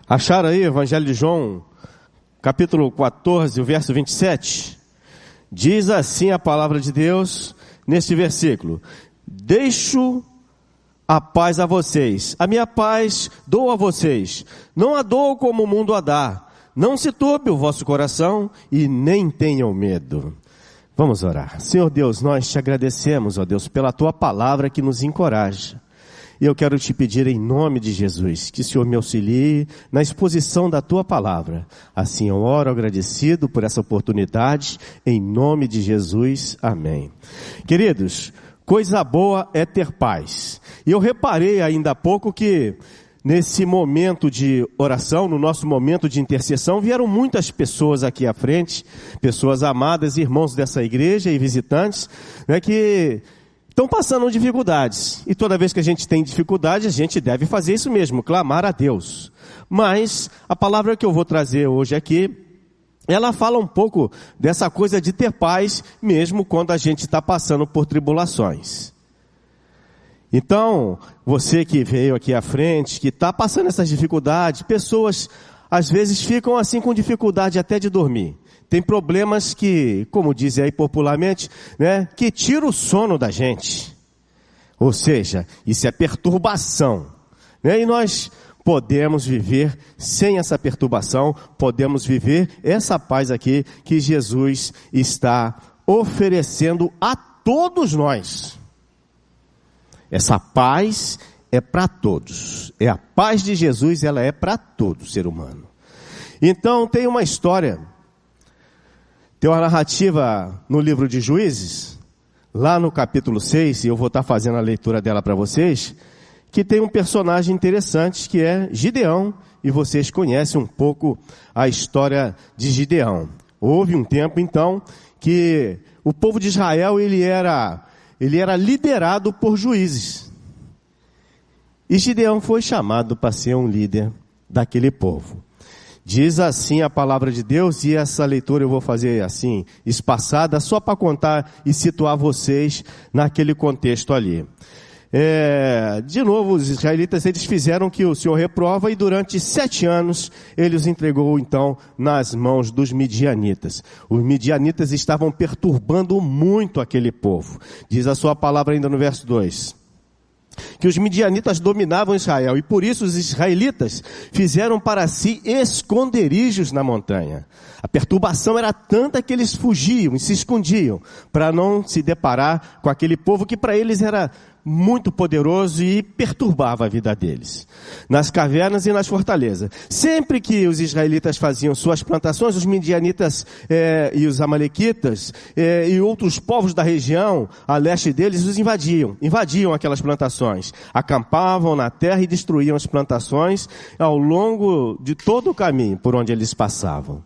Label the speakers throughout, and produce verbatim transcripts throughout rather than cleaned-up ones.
Speaker 1: Acharam aí o Evangelho de João, capítulo quatorze, o verso vinte e sete? Diz assim a palavra de Deus neste versículo: deixo a paz a vocês, a minha paz dou a vocês, não a dou como o mundo a dá. Não se turbe o vosso coração e nem tenham medo. Vamos orar. Senhor Deus, nós te agradecemos, ó Deus, pela tua palavra que nos encoraja. E eu quero te pedir em nome de Jesus, que o Senhor me auxilie na exposição da tua palavra. Assim eu oro agradecido por essa oportunidade, em nome de Jesus, amém. Queridos, coisa boa é ter paz. E eu reparei ainda há pouco que nesse momento de oração, no nosso momento de intercessão, vieram muitas pessoas aqui à frente, pessoas amadas, irmãos dessa igreja e visitantes, né, que estão passando dificuldades. E toda vez que a gente tem dificuldade, a gente deve fazer isso mesmo, clamar a Deus. Mas a palavra que eu vou trazer hoje aqui, ela fala um pouco dessa coisa de ter paz, mesmo quando a gente está passando por tribulações. Então, você que veio aqui à frente, que está passando essas dificuldades, pessoas às vezes ficam assim com dificuldade até de dormir. Tem problemas que, como dizem aí popularmente, né, que tira o sono da gente. Ou seja, isso é perturbação, né? E nós podemos viver sem essa perturbação, podemos viver essa paz aqui que Jesus está oferecendo a todos nós. Essa paz é para todos. É a paz de Jesus, ela é para todo ser humano. Então tem uma história, tem uma narrativa no livro de Juízes, lá no capítulo seis, e eu vou estar fazendo a leitura dela para vocês, que tem um personagem interessante que é Gideão, e vocês conhecem um pouco a história de Gideão. Houve um tempo então que o povo de Israel ele era, ele era liderado por juízes. E Gideão foi chamado para ser um líder daquele povo. Diz assim a palavra de Deus, e essa leitura eu vou fazer assim, espaçada, só para contar e situar vocês naquele contexto ali. É, de novo, os israelitas, eles fizeram o que o Senhor reprova, e durante sete anos, ele os entregou então nas mãos dos midianitas. Os midianitas estavam perturbando muito aquele povo. Diz a sua palavra ainda no verso dois. Que os midianitas dominavam Israel, e por isso os israelitas fizeram para si esconderijos na montanha. A perturbação era tanta que eles fugiam e se escondiam, para não se deparar com aquele povo que para eles era muito poderoso e perturbava a vida deles. Nas cavernas e nas fortalezas. Sempre que os israelitas faziam suas plantações, os midianitas eh, e os amalequitas eh, e outros povos da região, a leste deles, os invadiam. Invadiam aquelas plantações. Acampavam na terra e destruíam as plantações ao longo de todo o caminho por onde eles passavam.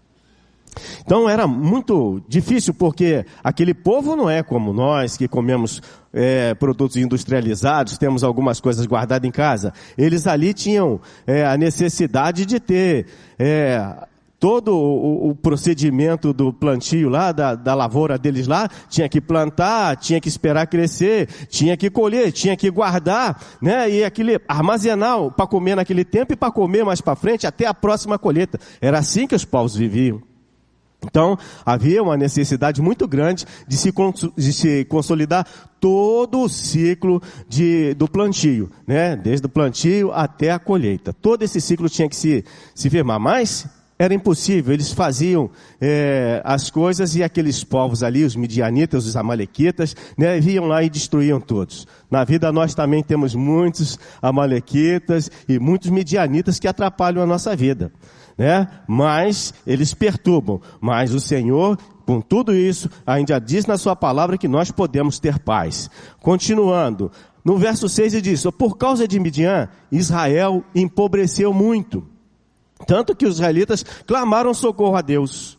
Speaker 1: Então era muito difícil, porque aquele povo não é como nós que comemos é, produtos industrializados, temos algumas coisas guardadas em casa. Eles ali tinham é, a necessidade de ter é, todo o, o procedimento do plantio lá, da, da lavoura deles lá, tinha que plantar, tinha que esperar crescer, tinha que colher, tinha que guardar, né? E aquele, armazenar para comer naquele tempo e para comer mais para frente até a próxima colheita. Era assim que os povos viviam. Então, havia uma necessidade muito grande de se, de se consolidar todo o ciclo de, do plantio, né? Desde o plantio até a colheita. Todo esse ciclo tinha que se, se firmar, mas era impossível. Eles faziam é, as coisas, e aqueles povos ali, os midianitas, os amalequitas, né, vinham lá e destruíam todos. Na vida nós também temos muitos amalequitas e muitos midianitas que atrapalham a nossa vida. Né? Mas eles perturbam, mas o Senhor, com tudo isso, ainda diz na sua palavra que nós podemos ter paz. Continuando, no verso seis ele diz: por causa de Midian, Israel empobreceu muito, tanto que os israelitas clamaram socorro a Deus.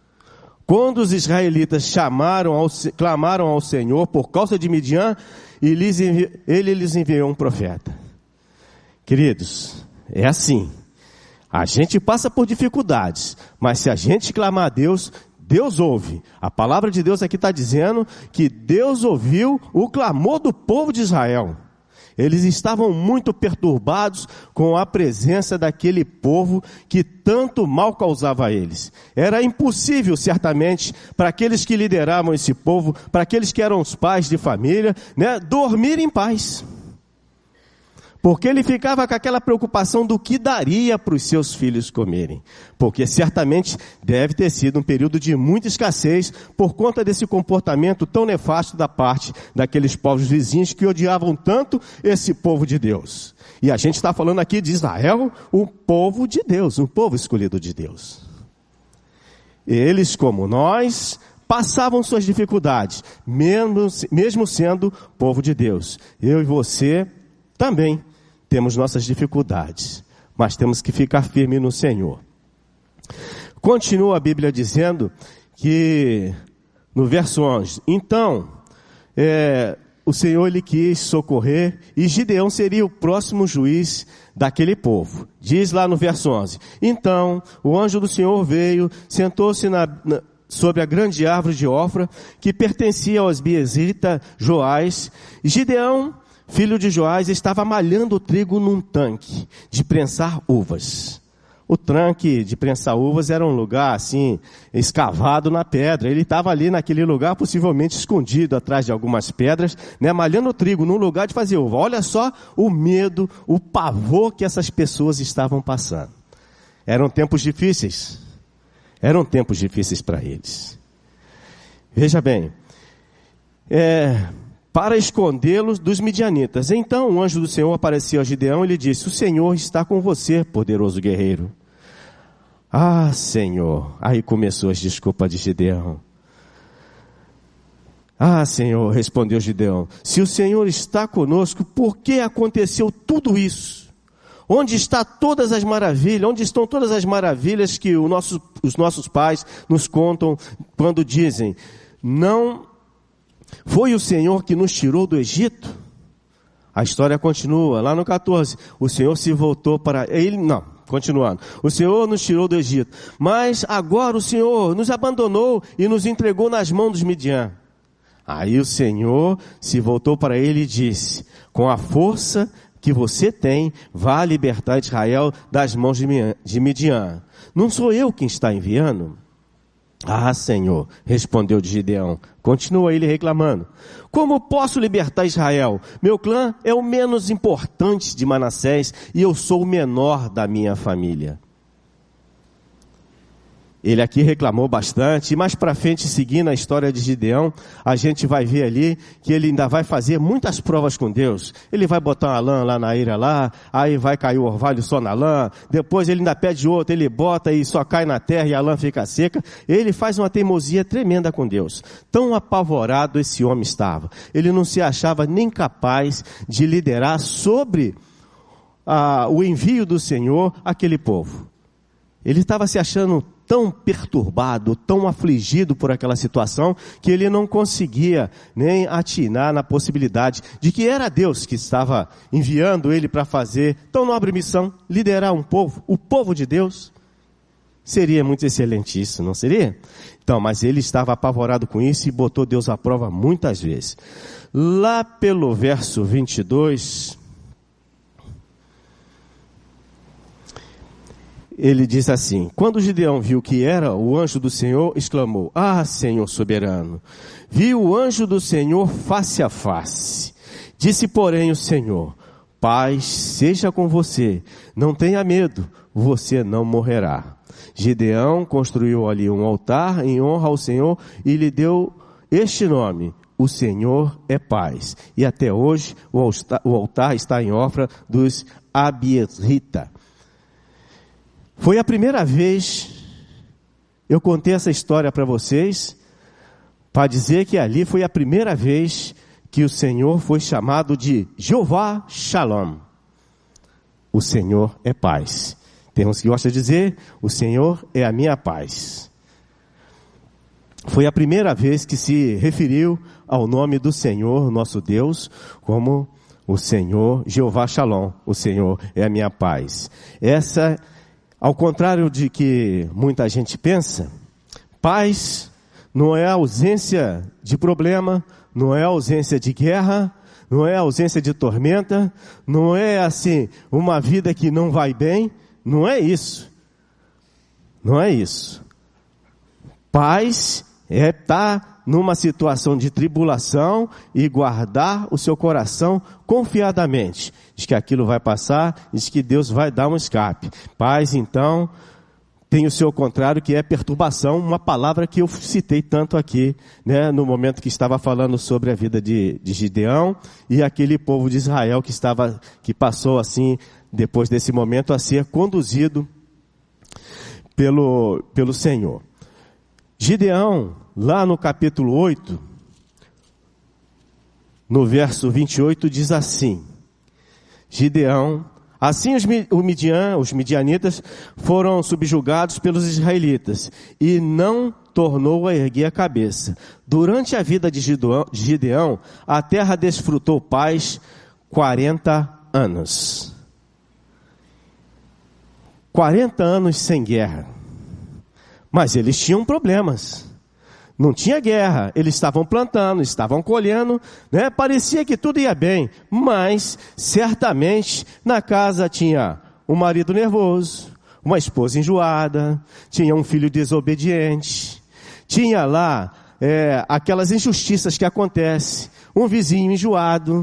Speaker 1: Quando os israelitas chamaram ao, clamaram ao Senhor por causa de Midian, e lhes envi, ele lhes enviou um profeta. Queridos, é assim. A gente passa por dificuldades, mas se a gente clamar a Deus, Deus ouve. A palavra de Deus aqui está dizendo que Deus ouviu o clamor do povo de Israel. Eles estavam muito perturbados com a presença daquele povo que tanto mal causava a eles. Era impossível, certamente, para aqueles que lideravam esse povo, para aqueles que eram os pais de família, né, dormir em paz. Porque ele ficava com aquela preocupação do que daria para os seus filhos comerem. Porque certamente deve ter sido um período de muita escassez por conta desse comportamento tão nefasto da parte daqueles povos vizinhos que odiavam tanto esse povo de Deus. E a gente está falando aqui de Israel, o povo de Deus, um povo escolhido de Deus. Eles, como nós, passavam suas dificuldades, mesmo, mesmo sendo povo de Deus. Eu e você também temos nossas dificuldades, mas temos que ficar firme no Senhor. Continua a Bíblia dizendo que, no verso onze, então, é, o Senhor lhe quis socorrer e Gideão seria o próximo juiz daquele povo. Diz lá no verso onze, então o anjo do Senhor veio, sentou-se na, na, sobre a grande árvore de Ofra, que pertencia aos Biezita Joás, e Gideão, filho de Joás, estava malhando o trigo num tanque de prensar uvas. O tanque de prensar uvas era um lugar assim, escavado na pedra. Ele estava ali naquele lugar, possivelmente escondido atrás de algumas pedras, né, malhando o trigo num lugar de fazer uva. Olha só o medo, o pavor que essas pessoas estavam passando. Eram tempos difíceis. Eram tempos difíceis para eles. Veja bem, é... para escondê-los dos midianitas. Então o anjo do Senhor apareceu a Gideão e lhe disse, o Senhor está com você, poderoso guerreiro. Ah, Senhor. Aí começou as desculpas de Gideão. Ah, Senhor, respondeu Gideão, se o Senhor está conosco, por que aconteceu tudo isso? Onde está todas as maravilhas? Onde estão todas as maravilhas que o nosso, os nossos pais nos contam quando dizem, não foi o Senhor que nos tirou do Egito? A história continua, lá no catorze. O Senhor se voltou para ele, não, continuando. O Senhor nos tirou do Egito, mas agora o Senhor nos abandonou e nos entregou nas mãos dos Midian. Aí o Senhor se voltou para ele e disse, com a força que você tem, vá libertar Israel das mãos de Midian. Não sou eu quem está enviando? Ah, Senhor, respondeu Gideão. Continua ele reclamando. Como posso libertar Israel? Meu clã é o menos importante de Manassés e eu sou o menor da minha família. Ele aqui reclamou bastante, e mais para frente, seguindo a história de Gideão, a gente vai ver ali que ele ainda vai fazer muitas provas com Deus. Ele vai botar uma lã lá na eira lá, aí vai cair o orvalho só na lã, depois ele ainda pede outro, ele bota e só cai na terra e a lã fica seca. Ele faz uma teimosia tremenda com Deus. Tão apavorado esse homem estava. Ele não se achava nem capaz de liderar sobre ah, o envio do Senhor àquele povo. Ele estava se achando tão perturbado, tão afligido por aquela situação, que ele não conseguia nem atinar na possibilidade de que era Deus que estava enviando ele para fazer tão nobre missão, liderar um povo, o povo de Deus. Seria muito excelente isso, não seria? Então, mas ele estava apavorado com isso e botou Deus à prova muitas vezes. Lá pelo verso vinte e dois... ele diz assim, quando Gideão viu que era o anjo do Senhor, exclamou, ah, Senhor soberano, vi o anjo do Senhor face a face. Disse, porém, o Senhor, paz seja com você, não tenha medo, você não morrerá. Gideão construiu ali um altar em honra ao Senhor e lhe deu este nome, o Senhor é paz. E até hoje o altar, o altar está em Ofra dos Abiezrita. Foi a primeira vez, eu contei essa história para vocês, para dizer que ali foi a primeira vez que o Senhor foi chamado de Jeová Shalom. O Senhor é paz. Tem uns que gostam de dizer, o Senhor é a minha paz. Foi a primeira vez que se referiu ao nome do Senhor, nosso Deus, como o Senhor Jeová Shalom. O Senhor é a minha paz. Essa Ao contrário de que muita gente pensa, paz não é ausência de problema, não é ausência de guerra, não é ausência de tormenta, não é assim, uma vida que não vai bem, não é isso. Não é isso. Paz é estar numa situação de tribulação e guardar o seu coração confiadamente. Diz que aquilo vai passar, diz que Deus vai dar um escape. Paz, então, tem o seu contrário, que é perturbação, uma palavra que eu citei tanto aqui, né, no momento que estava falando sobre a vida de, de Gideão e aquele povo de Israel que estava, que passou assim, depois desse momento, a ser conduzido pelo, pelo Senhor. Gideão, lá no capítulo oito, no verso vinte e oito, diz assim: Gideão, assim os, o Midian, os midianitas foram subjugados pelos israelitas e não tornou a erguer a cabeça. Durante a vida de Gideão, a terra desfrutou paz quarenta anos. quarenta anos sem guerra. Mas eles tinham problemas. Não tinha guerra. Eles estavam plantando, estavam colhendo, né? Parecia que tudo ia bem. Mas, certamente, na casa tinha um marido nervoso, uma esposa enjoada, tinha um filho desobediente, tinha lá é, aquelas injustiças que acontecem, um vizinho enjoado.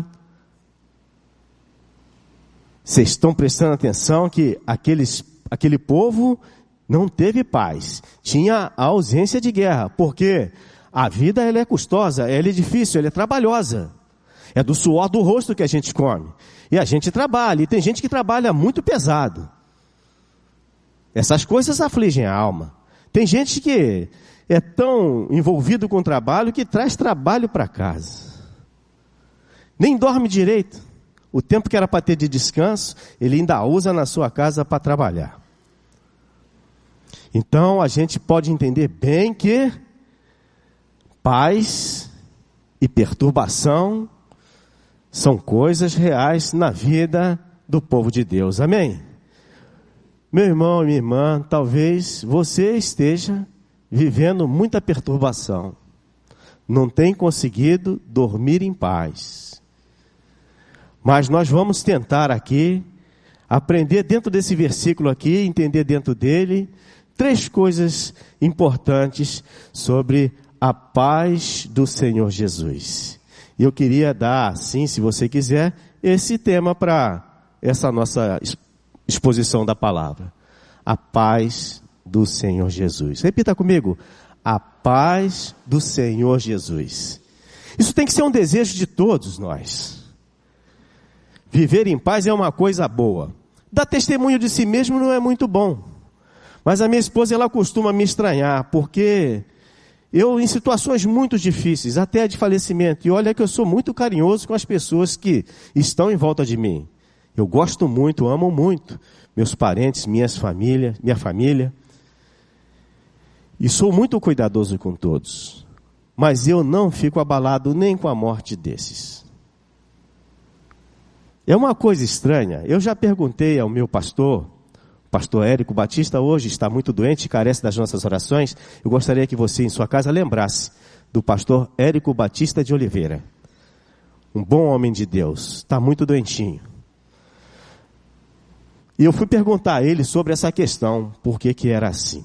Speaker 1: Vocês estão prestando atenção que aqueles, aquele povo não teve paz, tinha a ausência de guerra, porque a vida ela é custosa, ela é difícil, ela é trabalhosa, é do suor do rosto que a gente come, e a gente trabalha, e tem gente que trabalha muito pesado, essas coisas afligem a alma. Tem gente que é tão envolvido com o trabalho que traz trabalho para casa, nem dorme direito, o tempo que era para ter de descanso, ele ainda usa na sua casa para trabalhar. Então, a gente pode entender bem que paz e perturbação são coisas reais na vida do povo de Deus. Amém? Meu irmão e minha irmã, talvez você esteja vivendo muita perturbação. Não tem conseguido dormir em paz. Mas nós vamos tentar aqui, aprender dentro desse versículo aqui, entender dentro dele, três coisas importantes sobre a paz do Senhor Jesus. E eu queria dar, assim, se você quiser, esse tema para essa nossa exposição da palavra. A paz do Senhor Jesus. Repita comigo. A paz do Senhor Jesus. Isso tem que ser um desejo de todos nós. Viver em paz é uma coisa boa. Dar testemunho de si mesmo não é muito bom. Mas a minha esposa, ela costuma me estranhar, porque eu, em situações muito difíceis, até de falecimento, e olha que eu sou muito carinhoso com as pessoas que estão em volta de mim. Eu gosto muito, amo muito meus parentes, minhas famílias, minha família. E sou muito cuidadoso com todos. Mas eu não fico abalado nem com a morte desses. É uma coisa estranha. Eu já perguntei ao meu pastor, pastor Érico Batista, hoje está muito doente e carece das nossas orações. Eu gostaria que você em sua casa lembrasse do pastor Érico Batista de Oliveira. Um bom homem de Deus, está muito doentinho. E eu fui perguntar a ele sobre essa questão, por que que era assim.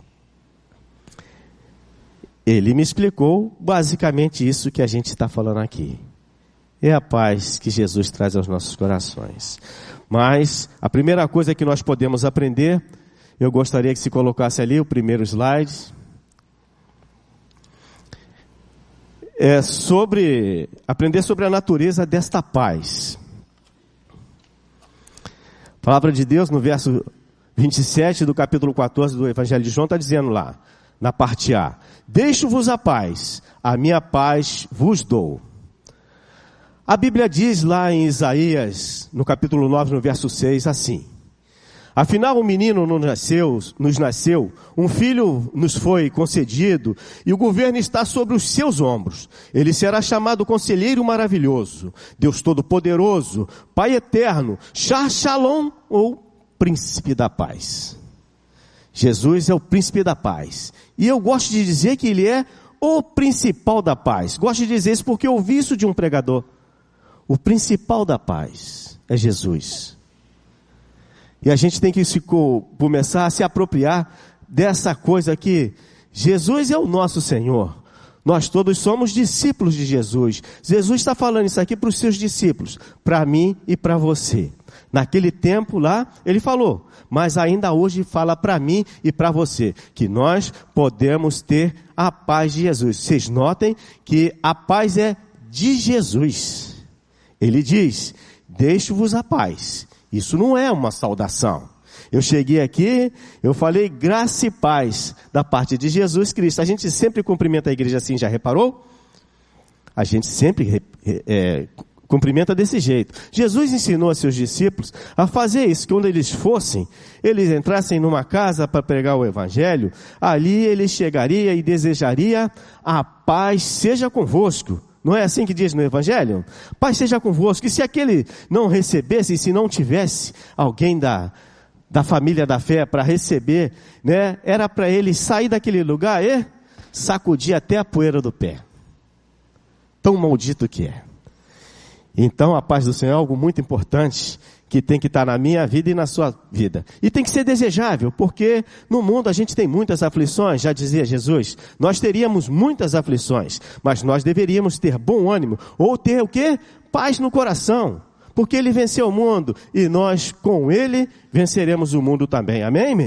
Speaker 1: Ele me explicou basicamente isso que a gente está falando aqui. É a paz que Jesus traz aos nossos corações. Mas a primeira coisa que nós podemos aprender, eu gostaria que se colocasse ali o primeiro slide, é sobre, aprender sobre a natureza desta paz. A palavra de Deus no verso vinte e sete do capítulo quatorze do Evangelho de João está dizendo lá, na parte A: deixo-vos a paz, a minha paz vos dou. A Bíblia diz lá em Isaías, no capítulo nove, no verso seis, assim: afinal, um menino nos nasceu, nos nasceu, um filho nos foi concedido, e o governo está sobre os seus ombros. Ele será chamado Conselheiro Maravilhoso, Deus Todo-Poderoso, Pai Eterno, Shar Shalom, ou Príncipe da Paz. Jesus é o Príncipe da Paz. E eu gosto de dizer que Ele é o principal da paz. Gosto de dizer isso porque eu ouvi isso de um pregador. O principal da paz é Jesus. E a gente tem que se, começar a se apropriar dessa coisa que Jesus é o nosso Senhor. Nós todos somos discípulos de Jesus. Jesus está falando isso aqui para os seus discípulos, para mim e para você. Naquele tempo lá, ele falou, mas ainda hoje fala para mim e para você, que nós podemos ter a paz de Jesus. Vocês notem que a paz é de Jesus. Ele diz, deixo-vos a paz. Isso não é uma saudação. Eu cheguei aqui, eu falei graça e paz da parte de Jesus Cristo. A gente sempre cumprimenta a igreja assim, já reparou? A gente sempre é, cumprimenta desse jeito. Jesus ensinou a seus discípulos a fazer isso, que quando eles fossem, eles entrassem numa casa para pregar o evangelho, ali ele chegaria e desejaria a paz seja convosco. Não é assim que diz no evangelho? Paz seja convosco. E se aquele não recebesse, se não tivesse alguém da, da família da fé para receber, né, era para ele sair daquele lugar e sacudir até a poeira do pé. Tão maldito que é. Então a paz do Senhor é algo muito importante, que tem que estar na minha vida e na sua vida. E tem que ser desejável, porque no mundo a gente tem muitas aflições, já dizia Jesus. Nós teríamos muitas aflições, mas nós deveríamos ter bom ânimo, ou ter o quê? Paz no coração. Porque Ele venceu o mundo, e nós com Ele venceremos o mundo também. Amém?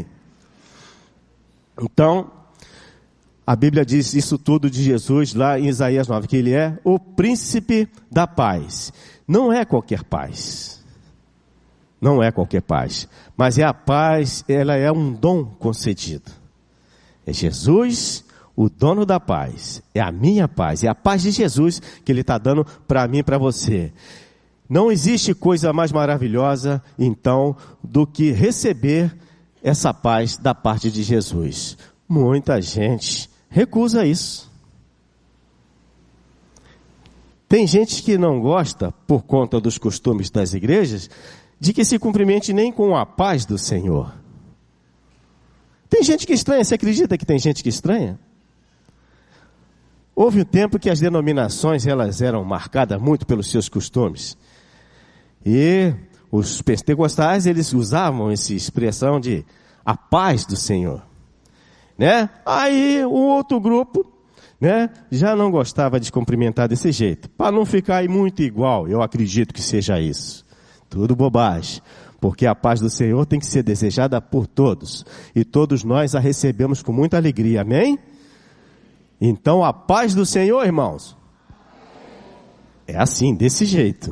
Speaker 1: Então, a Bíblia diz isso tudo de Jesus lá em Isaías nove, que Ele é o príncipe da paz. Não é qualquer paz. Não é qualquer paz, mas é a paz, ela é um dom concedido. É Jesus, o dono da paz, é a minha paz, é a paz de Jesus que Ele está dando para mim e para você. Não existe coisa mais maravilhosa, então, do que receber essa paz da parte de Jesus. Muita gente recusa isso. Tem gente que não gosta, por conta dos costumes das igrejas, de que se cumprimente nem com a paz do Senhor. Tem gente que estranha, você acredita que tem gente que estranha? Houve um tempo que as denominações, elas eram marcadas muito pelos seus costumes. E os pentecostais, eles usavam essa expressão de a paz do Senhor. Né? Aí o outro grupo, né, já não gostava de cumprimentar desse jeito. Para não ficar aí muito igual, eu acredito que seja isso. Tudo bobagem, porque a paz do Senhor tem que ser desejada por todos, e todos nós a recebemos com muita alegria, amém? Então a paz do Senhor, irmãos, é assim, desse jeito.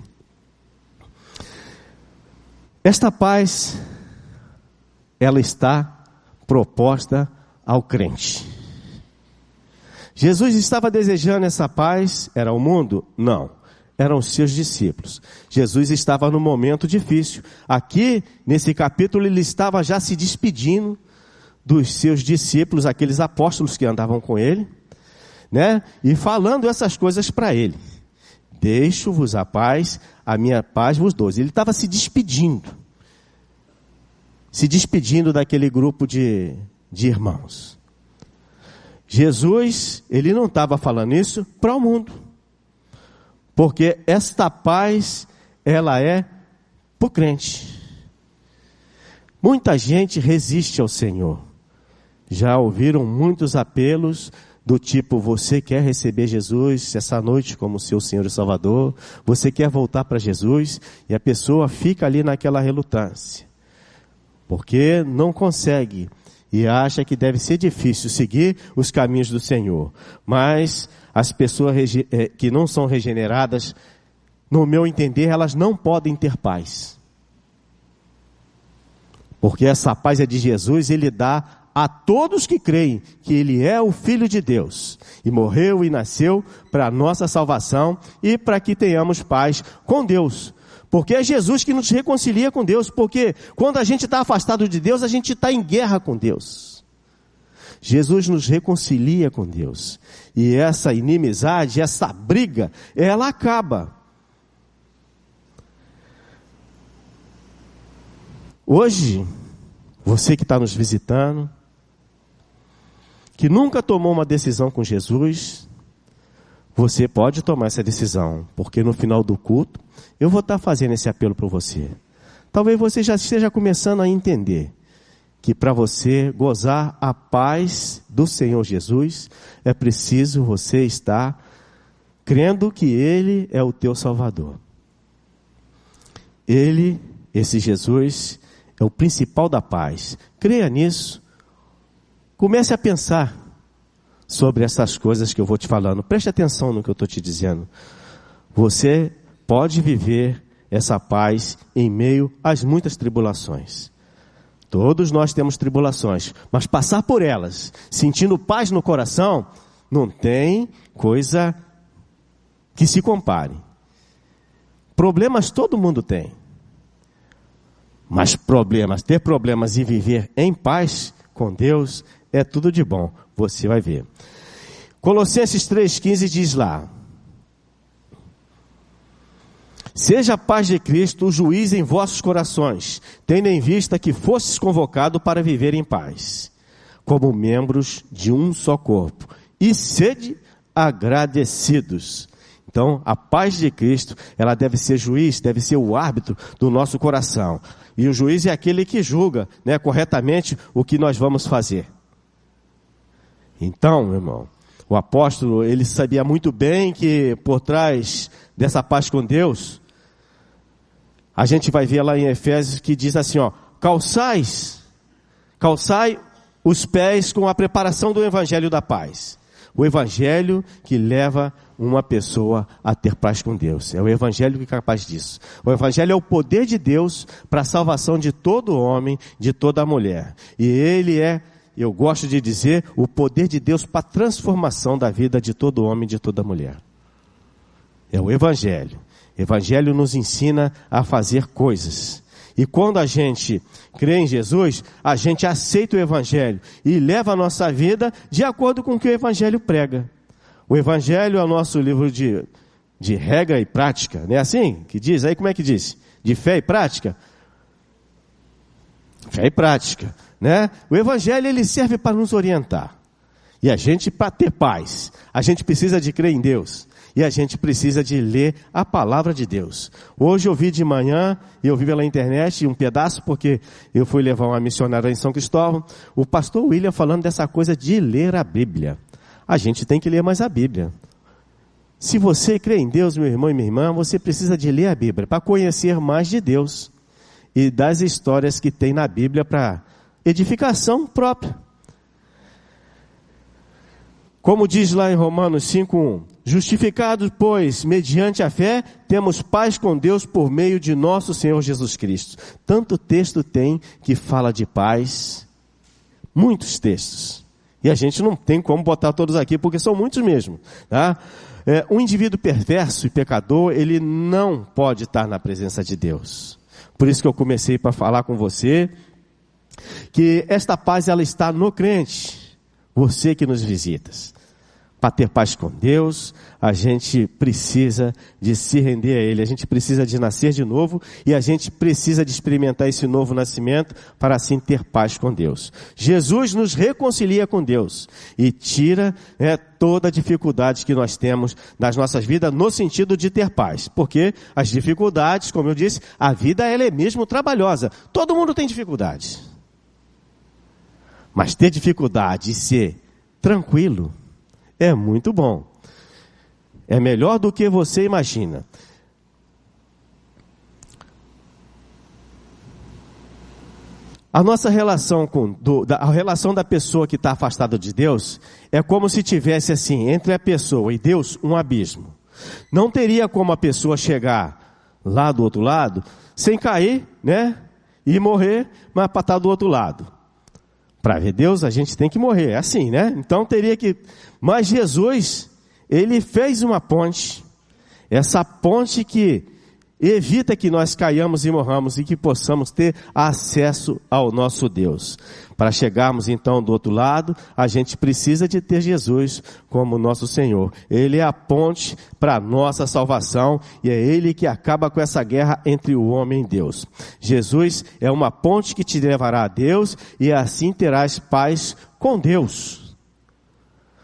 Speaker 1: Esta paz, ela está proposta ao crente. Jesus estava desejando essa paz, era o mundo? Não. Eram os seus discípulos. Jesus estava num momento difícil. Aqui, nesse capítulo, ele estava já se despedindo dos seus discípulos, aqueles apóstolos que andavam com ele, né? E falando essas coisas para ele. Deixo-vos a paz, a minha paz vos dou. Ele estava se despedindo. Se despedindo daquele grupo de, de irmãos. Jesus, ele não estava falando isso para o mundo. Porque esta paz, ela é para o crente. Muita gente resiste ao Senhor. Já ouviram muitos apelos do tipo, você quer receber Jesus essa noite como seu Senhor e Salvador? Você quer voltar para Jesus? E a pessoa fica ali naquela relutância. Porque não consegue e acha que deve ser difícil seguir os caminhos do Senhor. Mas as pessoas que não são regeneradas, no meu entender, elas não podem ter paz. Porque essa paz é de Jesus, Ele dá a todos que creem que Ele é o Filho de Deus. E morreu e nasceu para a nossa salvação e para que tenhamos paz com Deus. Porque é Jesus que nos reconcilia com Deus. Porque quando a gente está afastado de Deus, a gente está em guerra com Deus. Jesus nos reconcilia com Deus. E essa inimizade, essa briga, ela acaba. Hoje, você que está nos visitando, que nunca tomou uma decisão com Jesus, você pode tomar essa decisão, porque no final do culto eu vou estar fazendo esse apelo para você. Talvez você já esteja começando a entender que para você gozar a paz do Senhor Jesus, é preciso você estar crendo que Ele é o teu Salvador. Ele, esse Jesus, é o principal da paz. Creia nisso. Comece a pensar sobre essas coisas que eu vou te falando. Preste atenção no que eu estou te dizendo. Você pode viver essa paz em meio às muitas tribulações. Todos nós temos tribulações, mas passar por elas, sentindo paz no coração, não tem coisa que se compare. Problemas todo mundo tem. Mas problemas, ter problemas e viver em paz com Deus é tudo de bom. Você vai ver. Colossenses três, quinze diz lá: seja a paz de Cristo o juiz em vossos corações, tendo em vista que fostes convocado para viver em paz, como membros de um só corpo, e sede agradecidos. Então, a paz de Cristo, ela deve ser juiz, deve ser o árbitro do nosso coração. E o juiz é aquele que julga, né, corretamente o que nós vamos fazer. Então, meu irmão, o apóstolo, ele sabia muito bem que por trás dessa paz com Deus, a gente vai ver lá em Efésios que diz assim, ó, calçais, calçai os pés com a preparação do evangelho da paz. O evangelho que leva uma pessoa a ter paz com Deus. É o evangelho que é capaz disso. O evangelho é o poder de Deus para a salvação de todo homem, de toda mulher. E ele é, eu gosto de dizer, o poder de Deus para a transformação da vida de todo homem, de toda mulher. É o evangelho. O evangelho nos ensina a fazer coisas. E quando a gente crê em Jesus, a gente aceita o evangelho e leva a nossa vida de acordo com o que o evangelho prega. O evangelho é o nosso livro de, de regra e prática, não é assim que diz? Aí como é que diz? De fé e prática? Fé e prática, né? O evangelho, ele serve para nos orientar. E a gente, para ter paz, a gente precisa de crer em Deus. E a gente precisa de ler a palavra de Deus. Hoje eu vi de manhã, e eu vi pela internet um pedaço, porque eu fui levar uma missionária em São Cristóvão, o pastor William falando dessa coisa de ler a Bíblia. A gente tem que ler mais a Bíblia. Se você crê em Deus, meu irmão e minha irmã, você precisa de ler a Bíblia, para conhecer mais de Deus e das histórias que tem na Bíblia para edificação própria. Como diz lá em Romanos cinco, um, justificados, pois, mediante a fé, temos paz com Deus por meio de nosso Senhor Jesus Cristo. Tanto texto tem que fala de paz, muitos textos. E a gente não tem como botar todos aqui, porque são muitos mesmo. Tá? É, um indivíduo perverso e pecador, ele não pode estar na presença de Deus. Por isso que eu comecei para falar com você, que esta paz ela está no crente, você que nos visitas. Para ter paz com Deus, a gente precisa de se render a Ele, a gente precisa de nascer de novo e a gente precisa de experimentar esse novo nascimento para assim ter paz com Deus. Jesus nos reconcilia com Deus e tira é, toda a dificuldade que nós temos nas nossas vidas no sentido de ter paz. Porque as dificuldades, como eu disse, a vida ela é mesmo trabalhosa. Todo mundo tem dificuldades. Mas ter dificuldade e ser tranquilo é muito bom. É melhor do que você imagina. A nossa relação com, do, da, a relação da pessoa que está afastada de Deus é como se tivesse assim, entre a pessoa e Deus, um abismo. Não teria como a pessoa chegar lá do outro lado sem cair, né? E morrer, mas para estar do outro lado. Para ver Deus, a gente tem que morrer, é assim, né? Então teria que... Mas Jesus, Ele fez uma ponte, essa ponte que evita que nós caiamos e morramos e que possamos ter acesso ao nosso Deus. Para chegarmos então do outro lado, a gente precisa de ter Jesus como nosso Senhor. Ele é a ponte para a nossa salvação e é Ele que acaba com essa guerra entre o homem e Deus. Jesus é uma ponte que te levará a Deus e assim terás paz com Deus.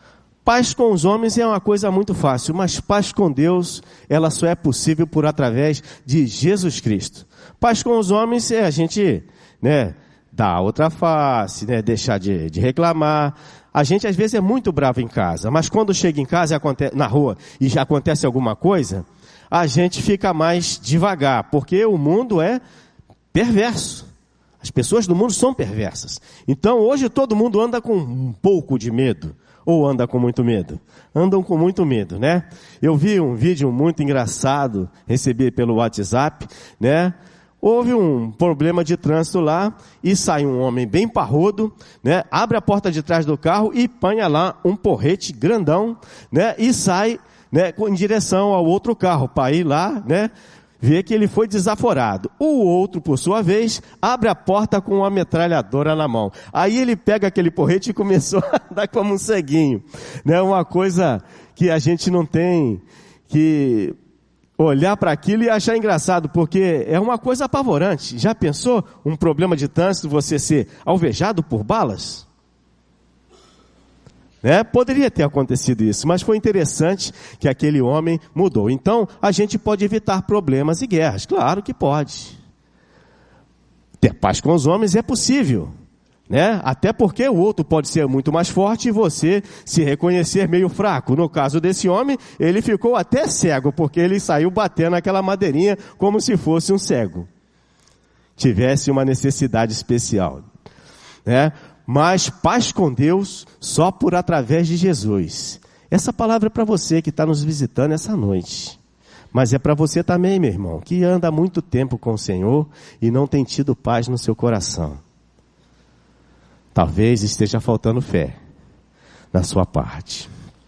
Speaker 1: Paz com os homens é uma coisa muito fácil, mas paz com Deus, ela só é possível por através de Jesus Cristo. Paz com os homens é a gente, né, dar outra face, né, deixar de, de reclamar. A gente às vezes é muito bravo em casa, mas quando chega em casa e acontece, na rua e já acontece alguma coisa, a gente fica mais devagar, porque o mundo é perverso. As pessoas do mundo são perversas. Então hoje todo mundo anda com um pouco de medo. Ou anda com muito medo? Andam com muito medo, né? Eu vi um vídeo muito engraçado, recebi pelo WhatsApp, né? Houve um problema de trânsito lá, e sai um homem bem parrudo, né? Abre a porta de trás do carro e panha lá um porrete grandão, né? E sai, né, em direção ao outro carro, para ir lá, né? Vê que ele foi desaforado. O outro, por sua vez, abre a porta com uma metralhadora na mão. Aí ele pega aquele porrete e começou a andar como um ceguinho. Né? Uma coisa que a gente não tem que olhar para aquilo e achar engraçado, porque é uma coisa apavorante. Já pensou um problema de trânsito, você ser alvejado por balas? Né? Poderia ter acontecido isso, mas foi interessante que aquele homem mudou. Então, a gente pode evitar problemas e guerras. Claro que pode. Ter paz com os homens é possível, né? Até porque o outro pode ser muito mais forte e você se reconhecer meio fraco. No caso desse homem, ele ficou até cego, porque ele saiu batendo aquela madeirinha como se fosse um cego. Tivesse uma necessidade especial, né? Mas paz com Deus só por através de Jesus. Essa palavra é para você que está nos visitando essa noite. Mas é para você também, meu irmão, que anda há muito tempo com o Senhor e não tem tido paz no seu coração. Talvez esteja faltando fé da sua parte.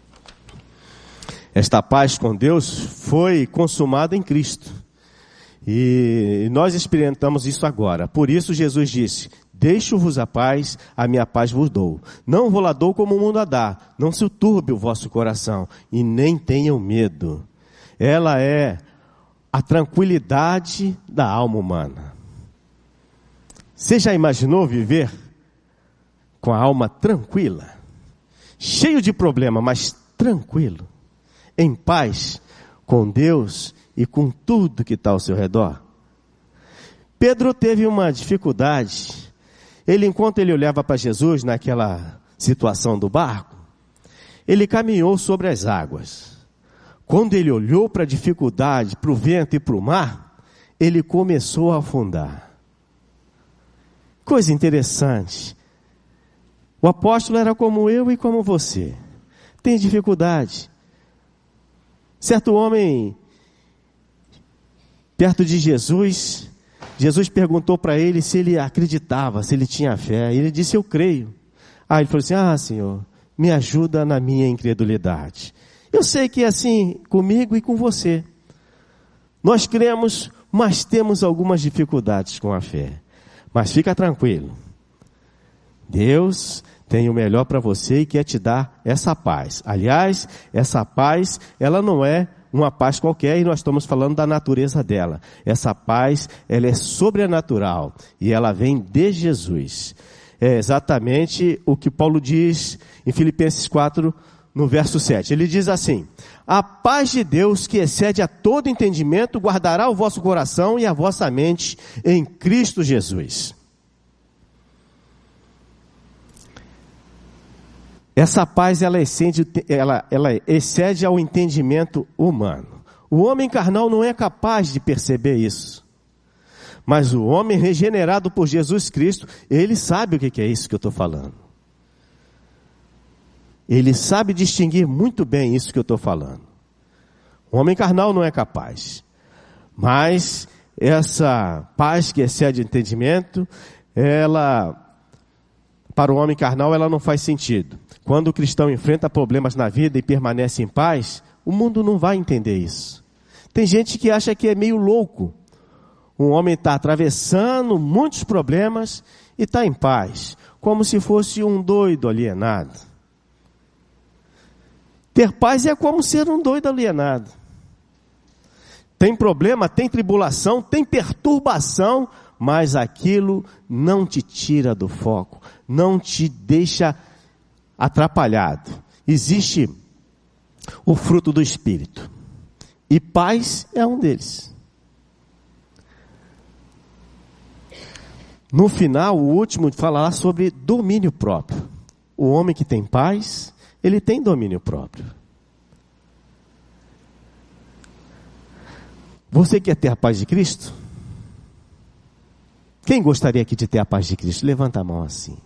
Speaker 1: Esta paz com Deus foi consumada em Cristo. E nós experimentamos isso agora. Por isso Jesus disse: deixo-vos a paz, a minha paz vos dou. Não vou lá dou como o mundo a dá. Não se turbe o vosso coração e nem tenham medo. Ela é a tranquilidade da alma humana. Você já imaginou viver com a alma tranquila? Cheio de problema, mas tranquilo. Em paz com Deus e com tudo que está ao seu redor. Pedro teve uma dificuldade. Ele, enquanto ele olhava para Jesus naquela situação do barco, ele caminhou sobre as águas. Quando ele olhou para a dificuldade, para o vento e para o mar, ele começou a afundar. Coisa interessante. O apóstolo era como eu e como você. Tem dificuldade. Certo homem, perto de Jesus, Jesus perguntou para ele se ele acreditava, se ele tinha fé. E ele disse: eu creio. Aí ele falou assim: ah, Senhor, me ajuda na minha incredulidade. Eu sei que é assim comigo e com você. Nós cremos, mas temos algumas dificuldades com a fé. Mas fica tranquilo. Deus tem o melhor para você e quer te dar essa paz. Aliás, essa paz, ela não é uma paz qualquer, e nós estamos falando da natureza dela. Essa paz, ela é sobrenatural e ela vem de Jesus. É exatamente o que Paulo diz em Filipenses quatro, no verso sete. Ele diz assim: a paz de Deus, que excede a todo entendimento, guardará o vosso coração e a vossa mente em Cristo Jesus. Essa paz, ela excede, ela, ela excede ao entendimento humano. O homem carnal não é capaz de perceber isso. Mas o homem regenerado por Jesus Cristo, ele sabe o que é isso que eu estou falando. Ele sabe distinguir muito bem isso que eu estou falando. O homem carnal não é capaz. Mas essa paz que excede o entendimento, ela, para o homem carnal, ela não faz sentido. Quando o cristão enfrenta problemas na vida e permanece em paz, o mundo não vai entender isso. Tem gente que acha que é meio louco. Um homem está atravessando muitos problemas e está em paz, como se fosse um doido alienado. Ter paz é como ser um doido alienado. Tem problema, tem tribulação, tem perturbação, mas aquilo não te tira do foco, não te deixa atrapalhado. existe o fruto do Espírito. E paz é um deles. No final, o último falará sobre domínio próprio. O homem que tem paz, ele tem domínio próprio. Você quer ter a paz de Cristo? Quem gostaria aqui de ter a paz de Cristo? Levanta a mão assim.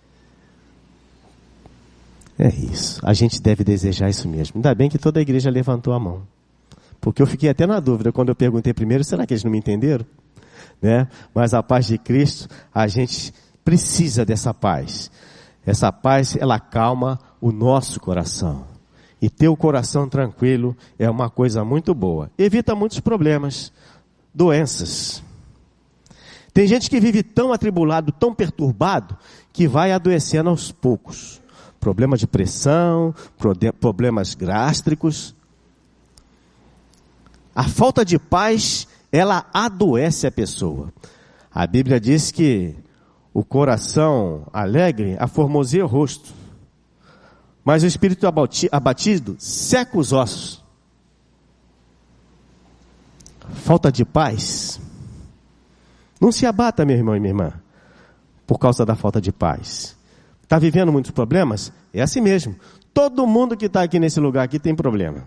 Speaker 1: É isso. A gente deve desejar isso mesmo. Ainda bem que toda a igreja levantou a mão. Porque eu fiquei até na dúvida quando eu perguntei primeiro, será que eles não me entenderam? Né? Mas a paz de Cristo, a gente precisa dessa paz. Essa paz, ela acalma o nosso coração. E ter o coração tranquilo é uma coisa muito boa. Evita muitos problemas, doenças. Tem gente que vive tão atribulado, tão perturbado, que vai adoecendo aos poucos. Problema de pressão, problemas gástricos. A falta de paz, ela adoece a pessoa. A Bíblia diz que o coração alegre aformoseia o rosto, mas o espírito abatido seca os ossos. Falta de paz. Não se abata, meu irmão e minha irmã, por causa da falta de paz. Está vivendo muitos problemas? É assim mesmo. Todo mundo que está aqui nesse lugar aqui tem problema.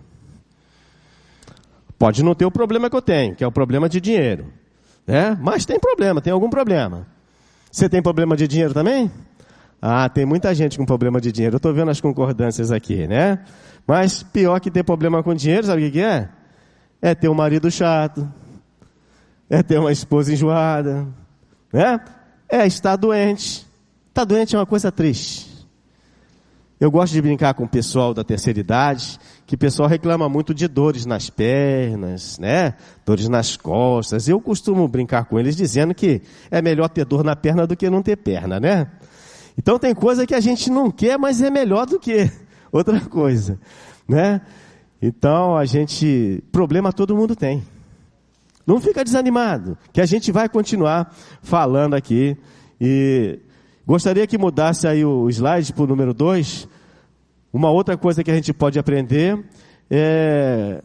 Speaker 1: Pode não ter o problema que eu tenho, que é o problema de dinheiro, né? Mas tem problema, tem algum problema. Você tem problema de dinheiro também? Ah, tem muita gente com problema de dinheiro. Eu estou vendo as concordâncias aqui, né? Mas pior que ter problema com dinheiro, sabe o que que é? É ter um marido chato, é ter uma esposa enjoada, né? É estar doente. Estar doente é uma coisa triste. Eu gosto de brincar com o pessoal da terceira idade, que o pessoal reclama muito de dores nas pernas, né? Dores nas costas. Eu costumo brincar com eles dizendo que é melhor ter dor na perna do que não ter perna, né? Então tem coisa que a gente não quer, mas é melhor do que outra coisa, né? Então a gente, problema todo mundo tem. Não fica desanimado, que a gente vai continuar falando aqui. E gostaria que mudasse aí o slide para o número dois. Uma outra coisa que a gente pode aprender é,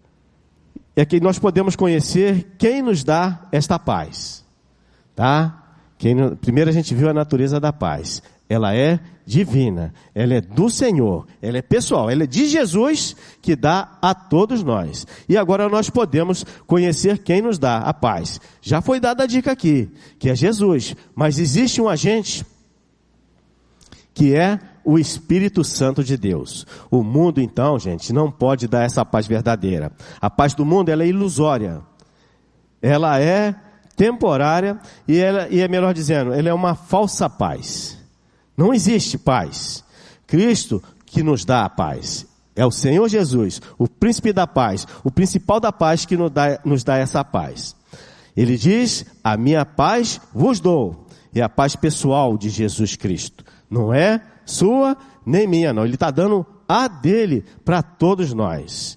Speaker 1: é que nós podemos conhecer quem nos dá esta paz. Tá? Quem, primeiro a gente viu a natureza da paz. Ela é divina, ela é do Senhor, ela é pessoal, ela é de Jesus que dá a todos nós. E agora nós podemos conhecer quem nos dá a paz. Já foi dada a dica aqui, que é Jesus, mas existe um agente que é o Espírito Santo de Deus. O mundo então, gente, não pode dar essa paz verdadeira. A paz do mundo, ela é ilusória. Ela é temporária e, ela, e é melhor dizendo, ela é uma falsa paz. Não existe paz. Cristo que nos dá a paz. É o Senhor Jesus, o príncipe da paz, o principal da paz que nos dá, nos dá essa paz. Ele diz, a minha paz vos dou. É a paz pessoal de Jesus Cristo. Não é sua nem minha, não. Ele está dando a dele para todos nós.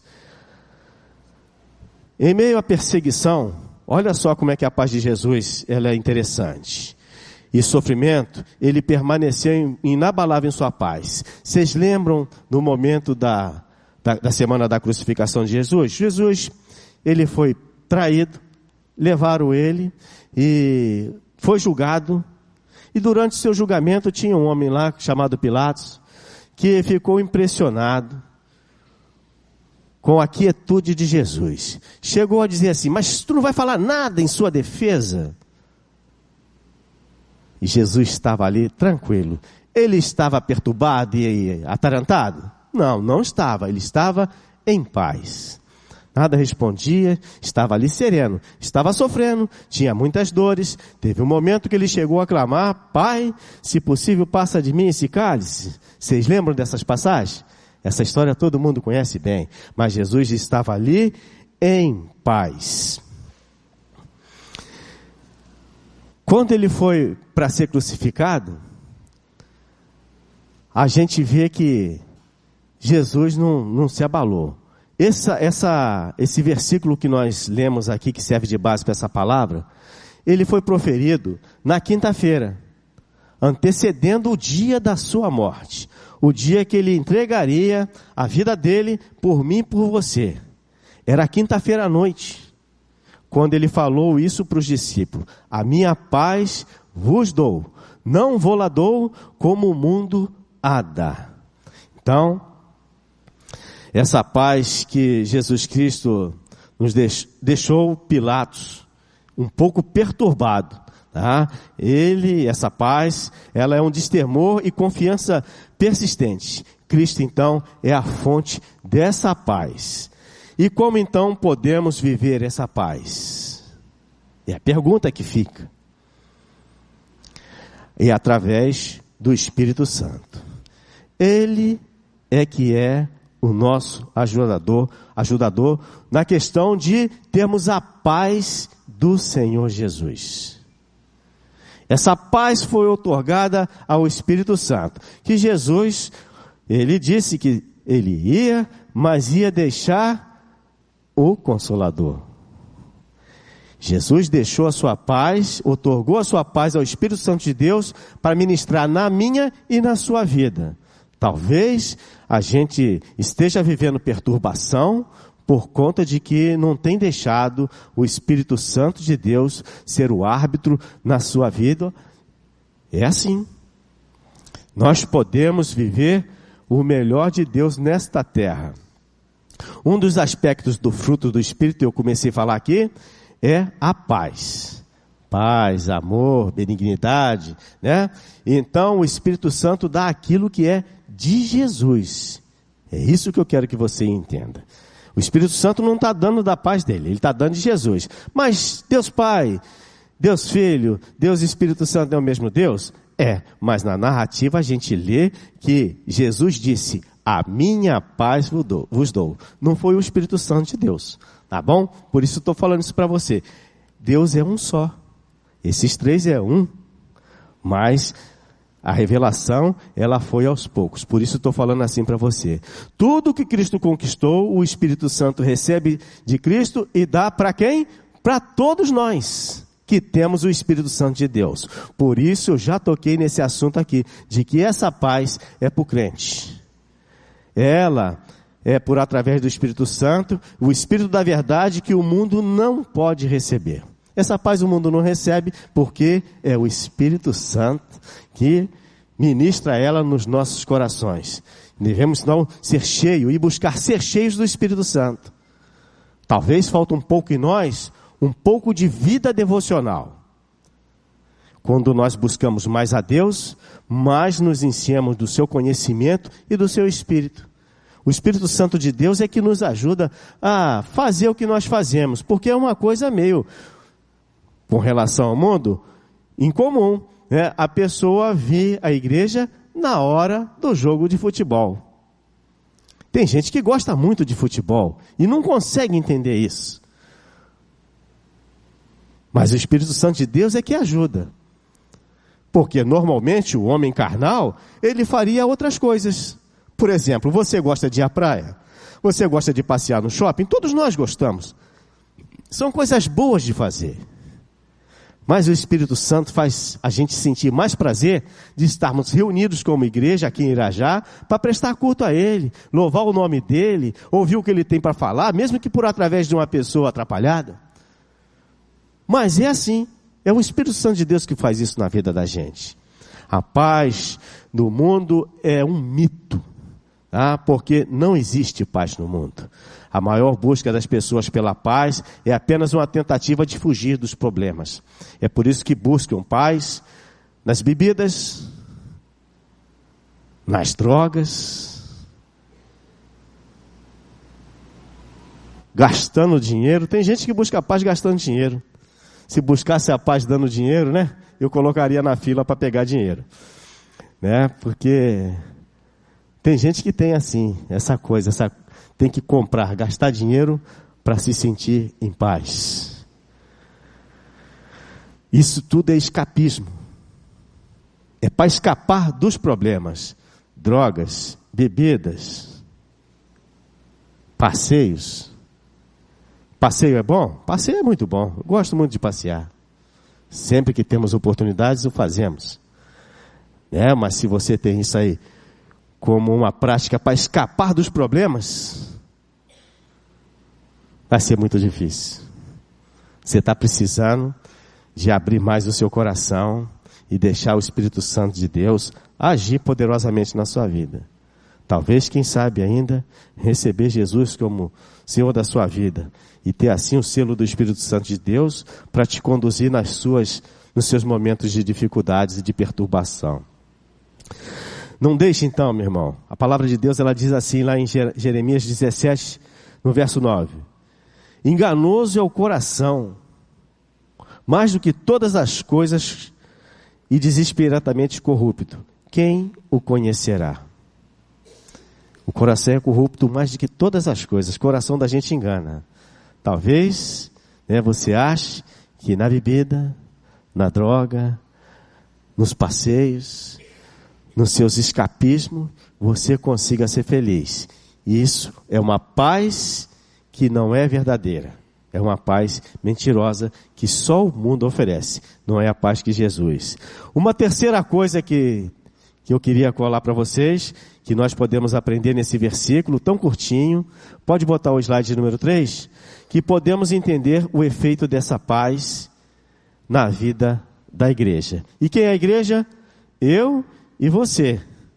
Speaker 1: Em meio à perseguição, olha só como é que a paz de Jesus ela é interessante. E sofrimento, ele permaneceu inabalável em sua paz. Vocês lembram no momento da, da, da semana da crucificação de Jesus? Jesus, ele foi traído, levaram ele e foi julgado. E durante seu julgamento tinha um homem lá chamado Pilatos, que ficou impressionado com a quietude de Jesus. Chegou a dizer assim, mas tu não vai falar nada em sua defesa? E Jesus estava ali tranquilo. Ele estava perturbado e atarantado? Não, não estava. Ele estava em paz. Nada respondia, estava ali sereno. Estava sofrendo, tinha muitas dores. Teve um momento que ele chegou a clamar, Pai, se possível passa de mim esse cálice. Vocês lembram dessas passagens? Essa história todo mundo conhece bem. Mas Jesus estava ali em paz. Quando ele foi para ser crucificado, a gente vê que Jesus não, não se abalou. Essa, essa, esse versículo que nós lemos aqui, que serve de base para essa palavra, ele foi proferido na quinta-feira, antecedendo o dia da sua morte. o dia que ele entregaria a vida dele por mim e por você. Era quinta-feira à noite, quando ele falou isso para os discípulos: a minha paz vos dou, não vou lá dou como o mundo a dá. Então, essa paz que Jesus Cristo nos deixou Pilatos um pouco perturbado, tá? Ele, essa paz, ela é um destemor e confiança persistente. Cristo, então, é a fonte dessa paz. E como, então, podemos viver essa paz? É a pergunta que fica. É através do Espírito Santo. Ele é que é o nosso ajudador, ajudador na questão de termos a paz do Senhor Jesus. Essa paz foi outorgada ao Espírito Santo, que Jesus, ele disse que ele ia, mas ia deixar o Consolador. Jesus deixou a sua paz, outorgou a sua paz ao Espírito Santo de Deus para ministrar na minha e na sua vida. Talvez a gente esteja vivendo perturbação por conta de que não tem deixado o Espírito Santo de Deus ser o árbitro na sua vida. É assim. Nós podemos viver o melhor de Deus nesta terra. Um dos aspectos do fruto do Espírito, eu comecei a falar aqui, é a paz. Paz, amor, benignidade, né? Então o Espírito Santo dá aquilo que é de Jesus. É isso que eu quero que você entenda. O Espírito Santo não está dando da paz dele, ele está dando de Jesus. Mas Deus Pai, Deus Filho, Deus Espírito Santo é o mesmo Deus? É, mas na narrativa a gente lê que Jesus disse: a minha paz vos dou. Não foi o Espírito Santo de Deus, tá bom? Por isso estou falando isso para você. Deus é um só. Esses três é um. Mas a revelação, ela foi aos poucos. Por isso estou falando assim para você. Tudo que Cristo conquistou, o Espírito Santo recebe de Cristo e dá para quem? Para todos nós que temos o Espírito Santo de Deus. Por isso eu já toquei nesse assunto aqui, de que essa paz é para o crente. Ela é por através do Espírito Santo, o Espírito da verdade que o mundo não pode receber. Essa paz o mundo não recebe porque é o Espírito Santo que ministra ela nos nossos corações. Devemos então ser cheios e buscar ser cheios do Espírito Santo. Talvez falte um pouco em nós, um pouco de vida devocional. Quando nós buscamos mais a Deus, mais nos enchemos do seu conhecimento e do seu Espírito. O Espírito Santo de Deus é que nos ajuda a fazer o que nós fazemos, porque é uma coisa meio, com relação ao mundo, incomum, né? A pessoa vir à igreja na hora do jogo de futebol. Tem gente que gosta muito de futebol e não consegue entender isso. Mas o Espírito Santo de Deus é que ajuda. Porque normalmente o homem carnal, ele faria outras coisas. Por exemplo, você gosta de ir à praia? Você gosta de passear no shopping? Todos nós gostamos. São coisas boas de fazer. Mas o Espírito Santo faz a gente sentir mais prazer de estarmos reunidos como igreja aqui em Irajá para prestar culto a Ele, louvar o nome dEle, ouvir o que Ele tem para falar, mesmo que por através de uma pessoa atrapalhada. Mas é assim, é o Espírito Santo de Deus que faz isso na vida da gente. A paz do mundo é um mito, tá? Porque não existe paz no mundo. A maior busca das pessoas pela paz é apenas uma tentativa de fugir dos problemas. É por isso que buscam paz nas bebidas, nas drogas, gastando dinheiro. Tem gente que busca paz gastando dinheiro. Se buscasse a paz dando dinheiro, né? Eu colocaria na fila para pegar dinheiro. Né? Porque tem gente que tem assim, essa coisa, essa tem que comprar, gastar dinheiro para se sentir em paz. Isso tudo é escapismo. É para escapar dos problemas. Drogas, bebidas, passeios. Passeio é bom? Passeio é muito bom. Eu gosto muito de passear. Sempre que temos oportunidades, o fazemos. É, mas se você tem isso aí como uma prática para escapar dos problemas, vai ser muito difícil. Você está precisando de abrir mais o seu coração e deixar o Espírito Santo de Deus agir poderosamente na sua vida. Talvez, quem sabe ainda, receber Jesus como Senhor da sua vida e ter assim o selo do Espírito Santo de Deus para te conduzir nas suas, nos seus momentos de dificuldades e de perturbação. Não deixe então, meu irmão. A palavra de Deus, ela diz assim lá em Jeremias dezessete, no verso nove. Enganoso é o coração, mais do que todas as coisas, e desesperadamente corrupto. Quem o conhecerá? O coração é corrupto mais do que todas as coisas. O coração da gente engana. Talvez, né, você ache que na bebida, na droga, nos passeios, nos seus escapismos, você consiga ser feliz. Isso é uma paz que não é verdadeira. É uma paz mentirosa que só o mundo oferece. Não é a paz que Jesus. Uma terceira coisa que, que eu queria colar para vocês, que nós podemos aprender nesse versículo tão curtinho, pode botar o slide número três, que podemos entender o efeito dessa paz na vida da igreja. E quem é a igreja? Eu e você.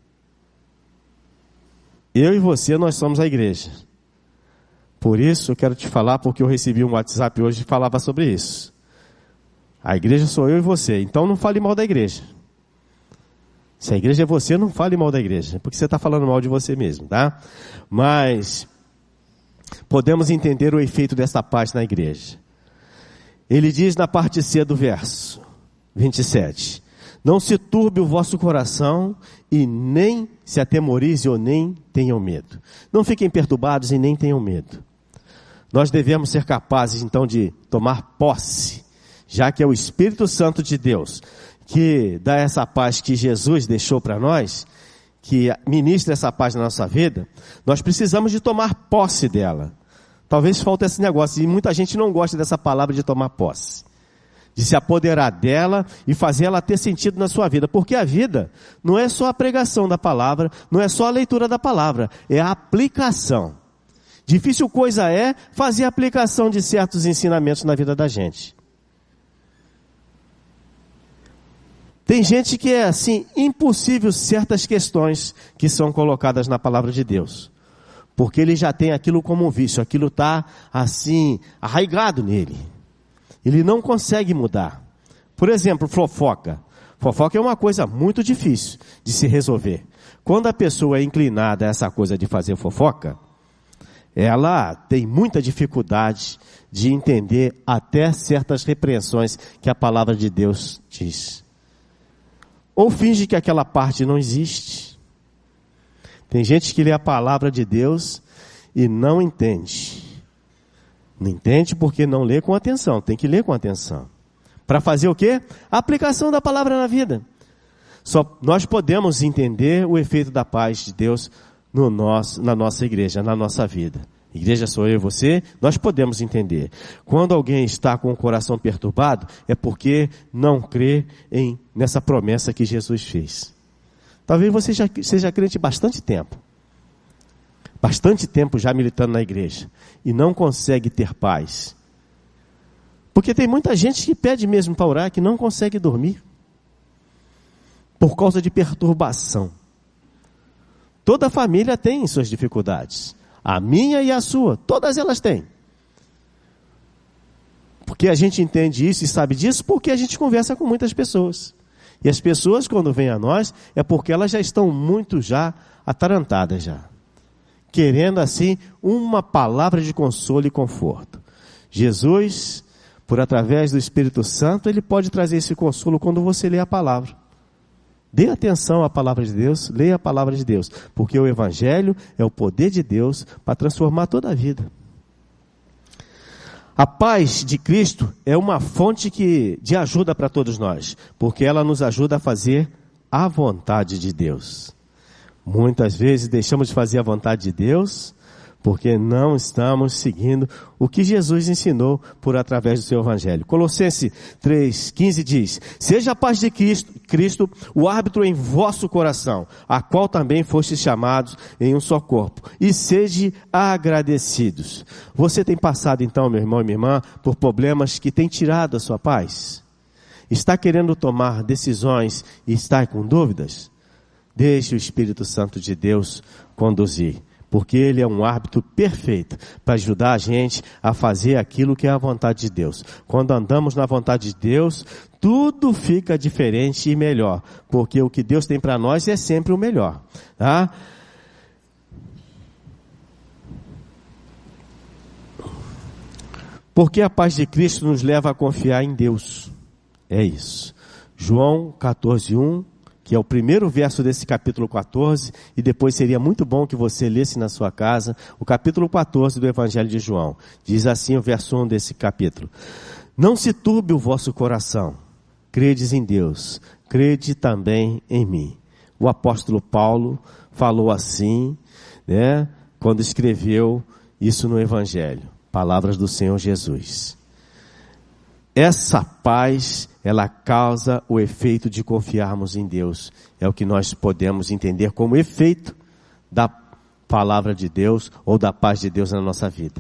Speaker 1: Eu e você, nós somos a igreja. Por isso eu quero te falar, porque eu recebi um WhatsApp hoje que falava sobre isso. A igreja sou eu e você, então não fale mal da igreja. Se a igreja é você, não fale mal da igreja, porque você está falando mal de você mesmo, tá? Mas podemos entender o efeito dessa paz na igreja. Ele diz na parte C do verso vinte e sete, não se turbe o vosso coração e nem se atemorize ou nem tenham medo. Não fiquem perturbados e nem tenham medo. Nós devemos ser capazes então de tomar posse, já que é o Espírito Santo de Deus que dá essa paz que Jesus deixou para nós, que ministra essa paz na nossa vida. Nós precisamos de tomar posse dela. Talvez falte esse negócio, e muita gente não gosta dessa palavra de tomar posse, de se apoderar dela e fazer ela ter sentido na sua vida, porque a vida não é só a pregação da palavra, não é só a leitura da palavra, é a aplicação. Difícil coisa é fazer a aplicação de certos ensinamentos na vida da gente. Tem gente que é assim, impossível certas questões que são colocadas na palavra de Deus, porque ele já tem aquilo como um vício, aquilo está assim, arraigado nele. Ele não consegue mudar. Por exemplo, fofoca. Fofoca é uma coisa muito difícil de se resolver. Quando a pessoa é inclinada a essa coisa de fazer fofoca, ela tem muita dificuldade de entender até certas repreensões que a palavra de Deus diz. Ou finge que aquela parte não existe. Tem gente que lê a palavra de Deus e não entende. Não entende porque não lê com atenção. Tem que ler com atenção. Para fazer o quê? A aplicação da palavra na vida. Só nós podemos entender o efeito da paz de Deus no nosso, na nossa igreja, na nossa vida. Igreja sou eu e você, nós podemos entender. Quando alguém está com o coração perturbado, é porque não crê em, nessa promessa que Jesus fez. Talvez você já seja crente há bastante tempo. Bastante tempo já militando na igreja. E não consegue ter paz. Porque tem muita gente que pede mesmo para orar, que não consegue dormir. Por causa de perturbação. Toda família tem suas dificuldades. A minha e a sua, todas elas têm. Porque a gente entende isso e sabe disso porque a gente conversa com muitas pessoas. E as pessoas, quando vêm a nós, é porque elas já estão muito já atarantadas já. Querendo assim uma palavra de consolo e conforto. Jesus, por através do Espírito Santo, ele pode trazer esse consolo quando você lê a palavra. Dê atenção à palavra de Deus, leia a palavra de Deus, porque o Evangelho é o poder de Deus para transformar toda a vida. A paz de Cristo é uma fonte que, de ajuda para todos nós, porque ela nos ajuda a fazer a vontade de Deus. Muitas vezes deixamos de fazer a vontade de Deus porque não estamos seguindo o que Jesus ensinou por através do seu evangelho. Colossenses três, quinze diz: seja a paz de Cristo, Cristo o árbitro em vosso coração, a qual também fostes chamados em um só corpo, e sede agradecidos. Você tem passado então, meu irmão e minha irmã, por problemas que têm tirado a sua paz? Está querendo tomar decisões e está com dúvidas? Deixe o Espírito Santo de Deus conduzir, porque Ele é um árbitro perfeito para ajudar a gente a fazer aquilo que é a vontade de Deus. Quando andamos na vontade de Deus, tudo fica diferente e melhor, porque o que Deus tem para nós é sempre o melhor, tá? Porque a paz de Cristo nos leva a confiar em Deus. É isso. João quatorze, um, que é o primeiro verso desse capítulo quatorze, e depois seria muito bom que você lesse na sua casa o capítulo quatorze do Evangelho de João. Diz assim o verso um desse capítulo: não se turbe o vosso coração, credes em Deus, crede também em mim. O apóstolo Paulo falou assim, né, quando escreveu isso no Evangelho. Palavras do Senhor Jesus. Essa paz, ela causa o efeito de confiarmos em Deus. É o que nós podemos entender como efeito da palavra de Deus ou da paz de Deus na nossa vida.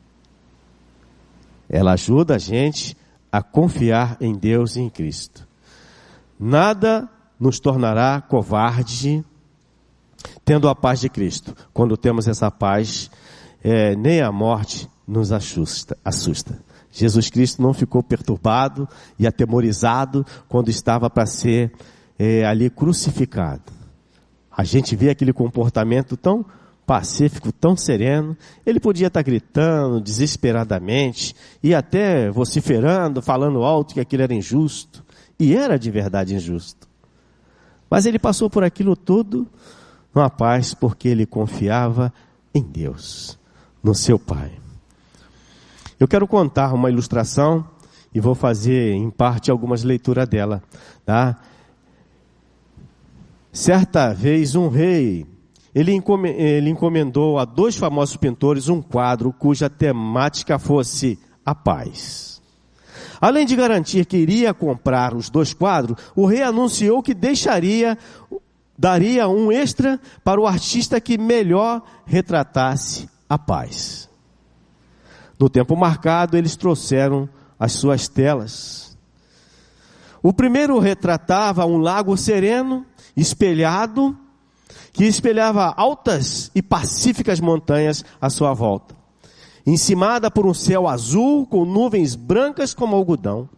Speaker 1: Ela ajuda a gente a confiar em Deus e em Cristo. Nada nos tornará covarde tendo a paz de Cristo. Quando temos essa paz, é, nem a morte nos assusta. assusta. Jesus Cristo não ficou perturbado e atemorizado quando estava para ser é, ali crucificado. A gente vê aquele comportamento tão pacífico, tão sereno. Ele podia estar gritando desesperadamente e até vociferando, falando alto que aquilo era injusto. E era de verdade injusto. Mas ele passou por aquilo tudo numa paz, porque ele confiava em Deus, no seu Pai. Eu quero contar uma ilustração e vou fazer, em parte, algumas leituras dela, tá? Certa vez, um rei, ele encomendou a dois famosos pintores um quadro cuja temática fosse a paz. Além de garantir que iria comprar os dois quadros, o rei anunciou que deixaria, daria um extra para o artista que melhor retratasse a paz. No tempo marcado, eles trouxeram as suas telas. O primeiro retratava um lago sereno, espelhado, que espelhava altas e pacíficas montanhas à sua volta, encimada por um céu azul com nuvens brancas como algodão.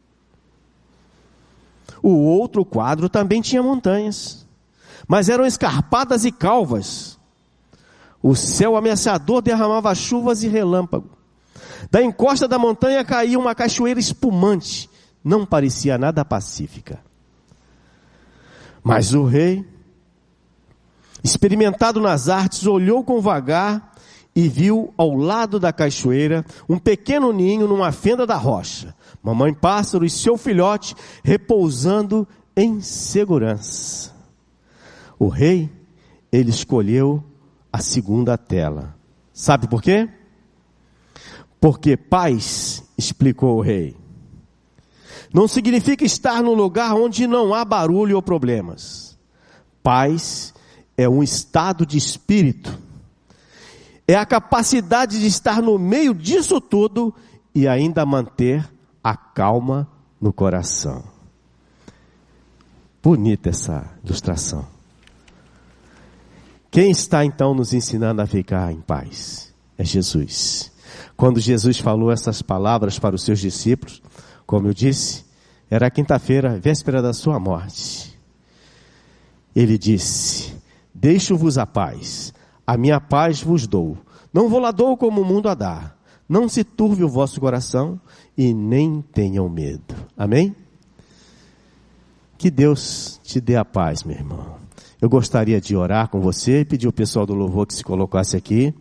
Speaker 1: O outro quadro também tinha montanhas, mas eram escarpadas e calvas. O céu ameaçador derramava chuvas e relâmpagos. Da encosta da montanha caía uma cachoeira espumante. Não parecia nada pacífica. Mas o rei, experimentado nas artes, olhou com vagar e viu ao lado da cachoeira um pequeno ninho numa fenda da rocha. Mamãe pássaro e seu filhote repousando em segurança. O rei, ele escolheu a segunda tela. Sabe por quê? Porque paz, explicou o rei, não significa estar num lugar onde não há barulho ou problemas. Paz é um estado de espírito. É a capacidade de estar no meio disso tudo e ainda manter a calma no coração. Bonita essa ilustração. Quem está então nos ensinando a ficar em paz? É Jesus. Quando Jesus falou essas palavras para os seus discípulos, como eu disse, era quinta-feira, véspera da sua morte. Ele disse: deixo-vos a paz, a minha paz vos dou. Não vou lá dou como o mundo a dá. Não se turve o vosso coração e nem tenham medo. Amém? Que Deus te dê a paz, meu irmão. Eu gostaria de orar com você e pedir ao pessoal do louvor que se colocasse aqui.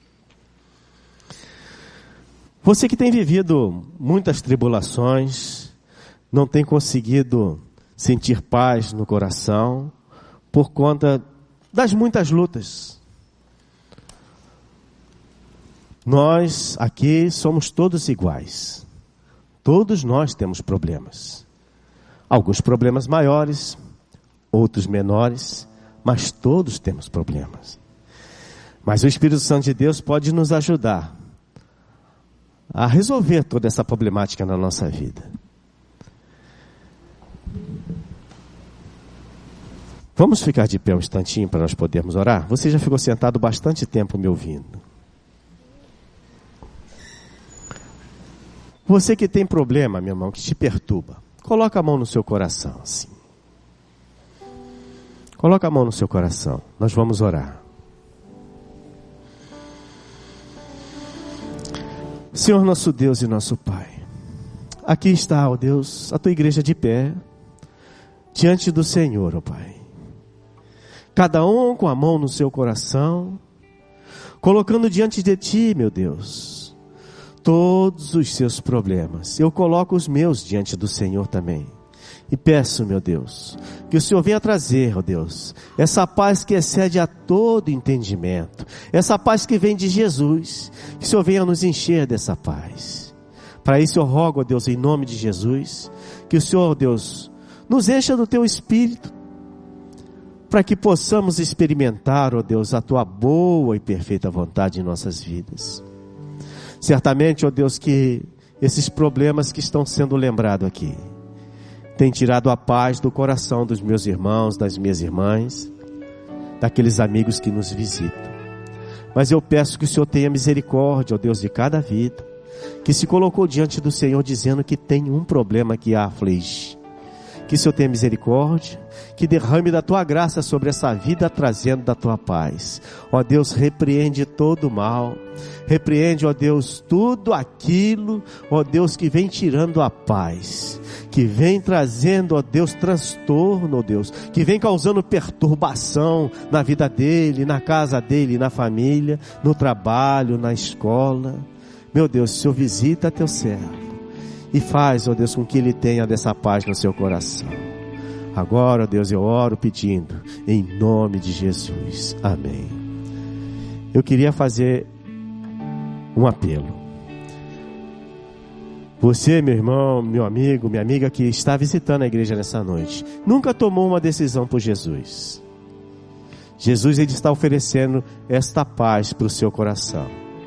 Speaker 1: Você que tem vivido muitas tribulações, não tem conseguido sentir paz no coração, por conta das muitas lutas. Nós aqui somos todos iguais. Todos nós temos problemas. Alguns problemas maiores, outros menores, mas todos temos problemas. Mas o Espírito Santo de Deus pode nos ajudar a resolver toda essa problemática na nossa vida. Vamos ficar de pé um instantinho para nós podermos orar? Você já ficou sentado bastante tempo me ouvindo. Você que tem problema, meu irmão, que te perturba, coloca a mão no seu coração, assim. Coloca a mão no seu coração. Nós vamos orar. Senhor nosso Deus e nosso Pai, aqui está, ó Deus, a tua igreja de pé, diante do Senhor, ó Pai. Cada um com a mão no seu coração, colocando diante de ti, meu Deus, todos os seus problemas. Eu coloco os meus diante do Senhor também. E peço, meu Deus, que o Senhor venha trazer, ó Deus, essa paz que excede a todo entendimento, essa paz que vem de Jesus, que o Senhor venha nos encher dessa paz. Para isso eu rogo, ó Deus, em nome de Jesus, que o Senhor, ó Deus, nos encha do teu Espírito, para que possamos experimentar, ó Deus, a tua boa e perfeita vontade em nossas vidas. Certamente, ó Deus, que esses problemas que estão sendo lembrados aqui, tem tirado a paz do coração dos meus irmãos, das minhas irmãs, daqueles amigos que nos visitam. Mas eu peço que o Senhor tenha misericórdia, ó Deus, de cada vida, que se colocou diante do Senhor dizendo que tem um problema que a aflige. Que o Senhor tenha misericórdia, que derrame da tua graça sobre essa vida, trazendo da tua paz. Ó Deus, repreende todo o mal, repreende, ó Deus, tudo aquilo, ó Deus, que vem tirando a paz, que vem trazendo, ó Deus, transtorno, ó Deus, que vem causando perturbação na vida dele, na casa dele, na família, no trabalho, na escola. Meu Deus, o Senhor visita teu servo e faz, ó Deus, com que ele tenha dessa paz no seu coração. Agora, ó Deus, eu oro pedindo, em nome de Jesus. Amém. Eu queria fazer um apelo. Você, meu irmão, meu amigo, minha amiga que está visitando a igreja nessa noite, nunca tomou uma decisão por Jesus. Jesus, ele está oferecendo esta paz para o seu coração.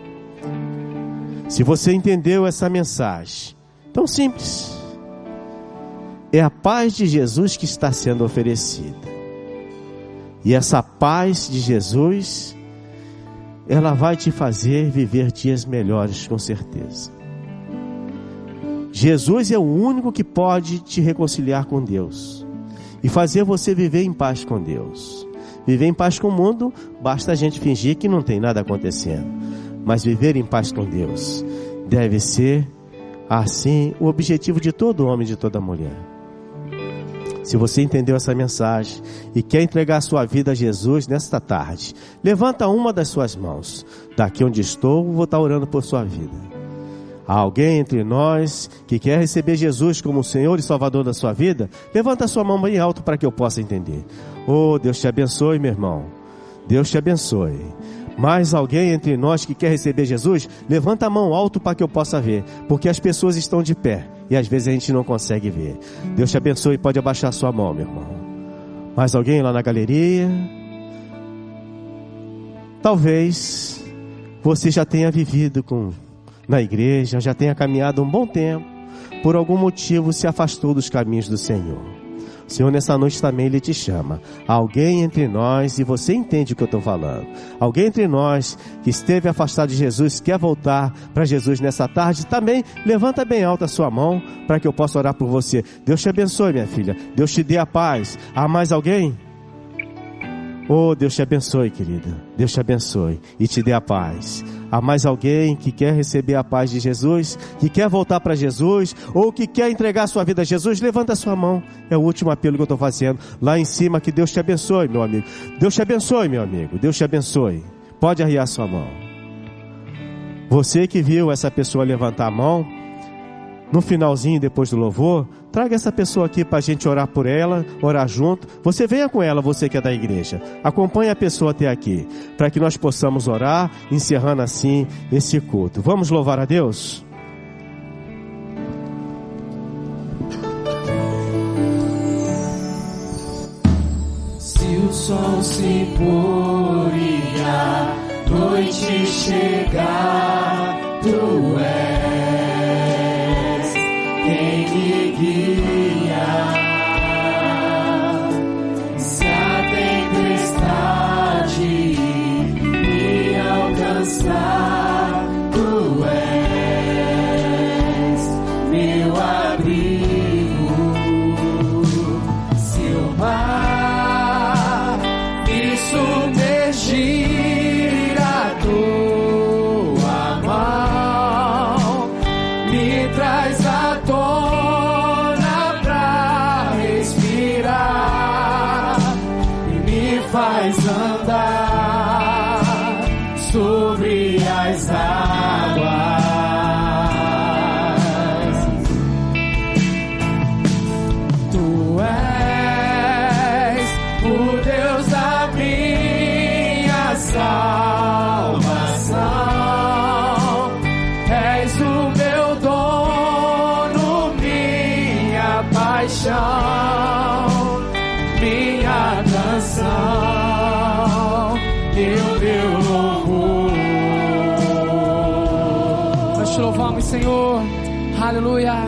Speaker 1: Se você entendeu essa mensagem, tão simples, é a paz de Jesus que está sendo oferecida. E essa paz de Jesus, ela vai te fazer viver dias melhores, com certeza. Jesus é o único que pode te reconciliar com Deus e fazer você viver em paz com Deus. Viver em paz com o mundo, basta a gente fingir que não tem nada acontecendo. Mas viver em paz com Deus deve ser, assim, o objetivo de todo homem e de toda mulher. Se você entendeu essa mensagem e quer entregar a sua vida a Jesus nesta tarde, levanta uma das suas mãos. Daqui onde estou, vou estar orando por sua vida. Há alguém entre nós que quer receber Jesus como o Senhor e Salvador da sua vida? Levanta a sua mão bem alto para que eu possa entender. Oh, Deus te abençoe, meu irmão. Deus te abençoe. Mais alguém entre nós que quer receber Jesus? Levanta a mão alto para que eu possa ver, porque as pessoas estão de pé e às vezes a gente não consegue ver. Deus te abençoe, pode abaixar a sua mão, meu irmão. Mais alguém lá na galeria? Talvez você já tenha vivido com, na igreja, já tenha caminhado um bom tempo, por algum motivo se afastou dos caminhos do Senhor. O Senhor nessa noite também Ele te chama. Alguém entre nós, e você entende o que eu estou falando, alguém entre nós que esteve afastado de Jesus, quer voltar para Jesus nessa tarde, também levanta bem alta a sua mão para que eu possa orar por você. Deus te abençoe, minha filha. Deus te dê a paz. Há mais alguém? Oh, Deus te abençoe, querida. Deus te abençoe e te dê a paz. Há mais alguém que quer receber a paz de Jesus, que quer voltar para Jesus, ou que quer entregar a sua vida a Jesus? Levanta a sua mão. É o último apelo que eu estou fazendo. Lá em cima, que Deus te abençoe, meu amigo. Deus te abençoe, meu amigo. Deus te abençoe. Pode arriar a sua mão. Você que viu essa pessoa levantar a mão, no finalzinho, depois do louvor, traga essa pessoa aqui para a gente orar por ela, orar junto. Você venha com ela, você que é da igreja. Acompanhe a pessoa até aqui, para que nós possamos orar, encerrando assim esse culto. Vamos louvar a Deus?
Speaker 2: Se o sol se pôr e a noite chegar, tu és quem me guia. Se a tempestade me alcançar, tu és meu abrigo. Se o mar me submergir, a tua mão me traz à tona pra respirar e me faz andar sobre as águas. Tu és o Deus da minha salvação, és o meu dono, minha paixão, minha canção, meu Deus louvor. Nós te louvamos, Senhor. Aleluia.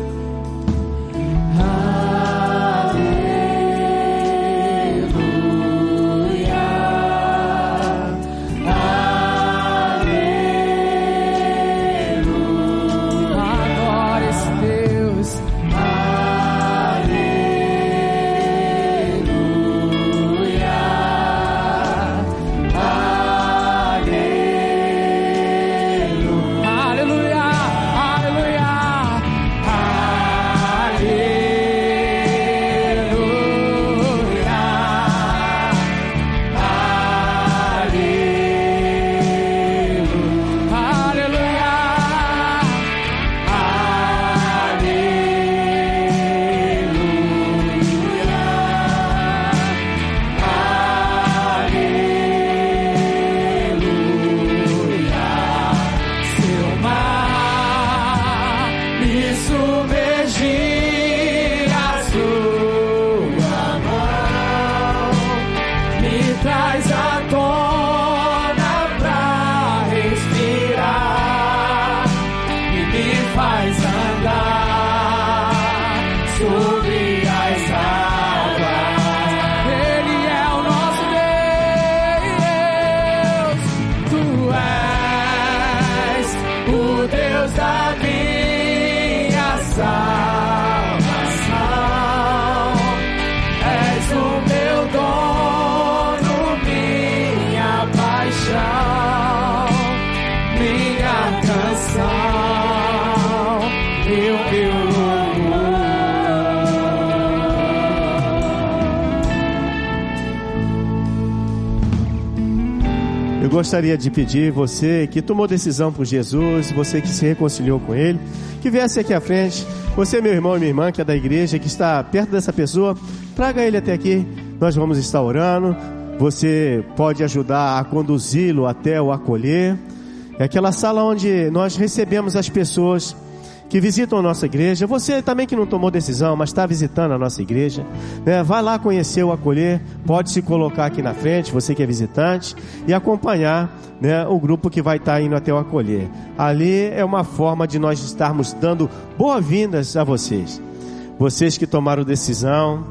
Speaker 1: Eu gostaria de pedir você que tomou decisão por Jesus, você que se reconciliou com Ele, que viesse aqui à frente. Você, meu irmão e minha irmã, que é da igreja, que está perto dessa pessoa, traga ele até aqui. Nós vamos estar orando. Você pode ajudar a conduzi-lo até o acolher. É aquela sala onde nós recebemos as pessoas que visitam a nossa igreja. Você também que não tomou decisão, mas está visitando a nossa igreja, né? Vai lá conhecer o acolher, pode se colocar aqui na frente, você que é visitante, e acompanhar, né, o grupo que vai estar indo até o acolher. Ali é uma forma de nós estarmos dando boas-vindas a vocês. Vocês que tomaram decisão.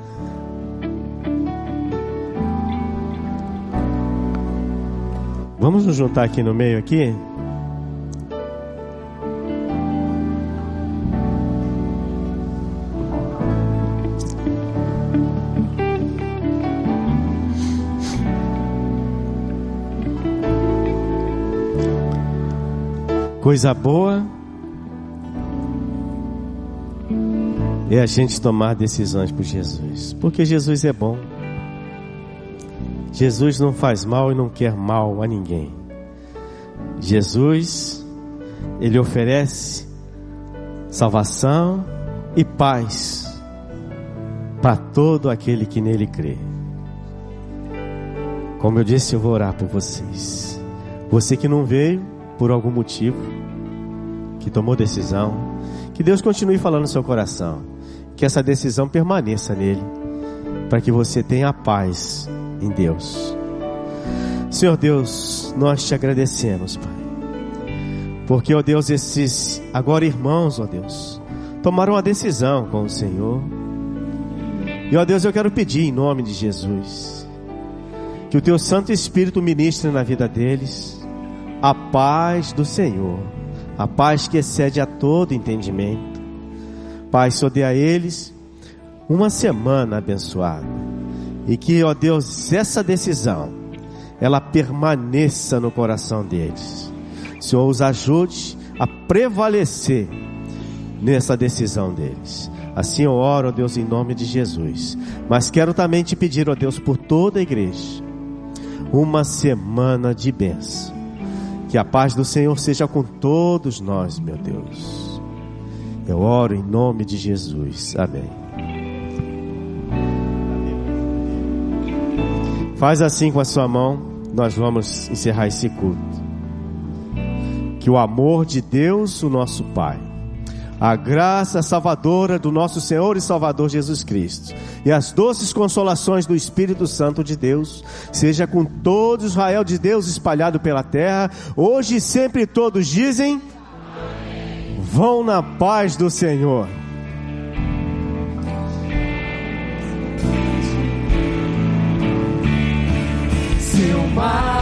Speaker 1: Vamos nos juntar aqui no meio aqui. Coisa boa é a gente tomar decisões por Jesus, porque Jesus é bom. Jesus não faz mal e não quer mal a ninguém. Jesus, Ele oferece salvação e paz para todo aquele que nele crê. Como eu disse, eu vou orar por vocês. Você que não veio por algum motivo, que tomou decisão, que Deus continue falando no seu coração, que essa decisão permaneça nele, para que você tenha paz em Deus. Senhor Deus, nós te agradecemos, Pai, porque, ó Deus, esses agora irmãos, ó Deus, tomaram uma decisão com o Senhor. E, ó Deus, eu quero pedir em nome de Jesus, que o Teu Santo Espírito ministre na vida deles a paz do Senhor, a paz que excede a todo entendimento. Pai, Senhor, dê a eles uma semana abençoada, e que, ó Deus, essa decisão, ela permaneça no coração deles. Senhor, os ajude a prevalecer nessa decisão deles. Assim eu oro, ó Deus, em nome de Jesus. Mas quero também te pedir, ó Deus, por toda a igreja, uma semana de bênção. Que a paz do Senhor seja com todos nós, meu Deus. Eu oro em nome de Jesus. Amém. Faz assim com a sua mão, nós vamos encerrar esse culto. Que o amor de Deus, o nosso Pai, a graça salvadora do nosso Senhor e Salvador Jesus Cristo, e as doces consolações do Espírito Santo de Deus, seja com todo Israel de Deus espalhado pela terra, hoje e sempre. Todos dizem: amém. Vão na paz do Senhor. Seu mar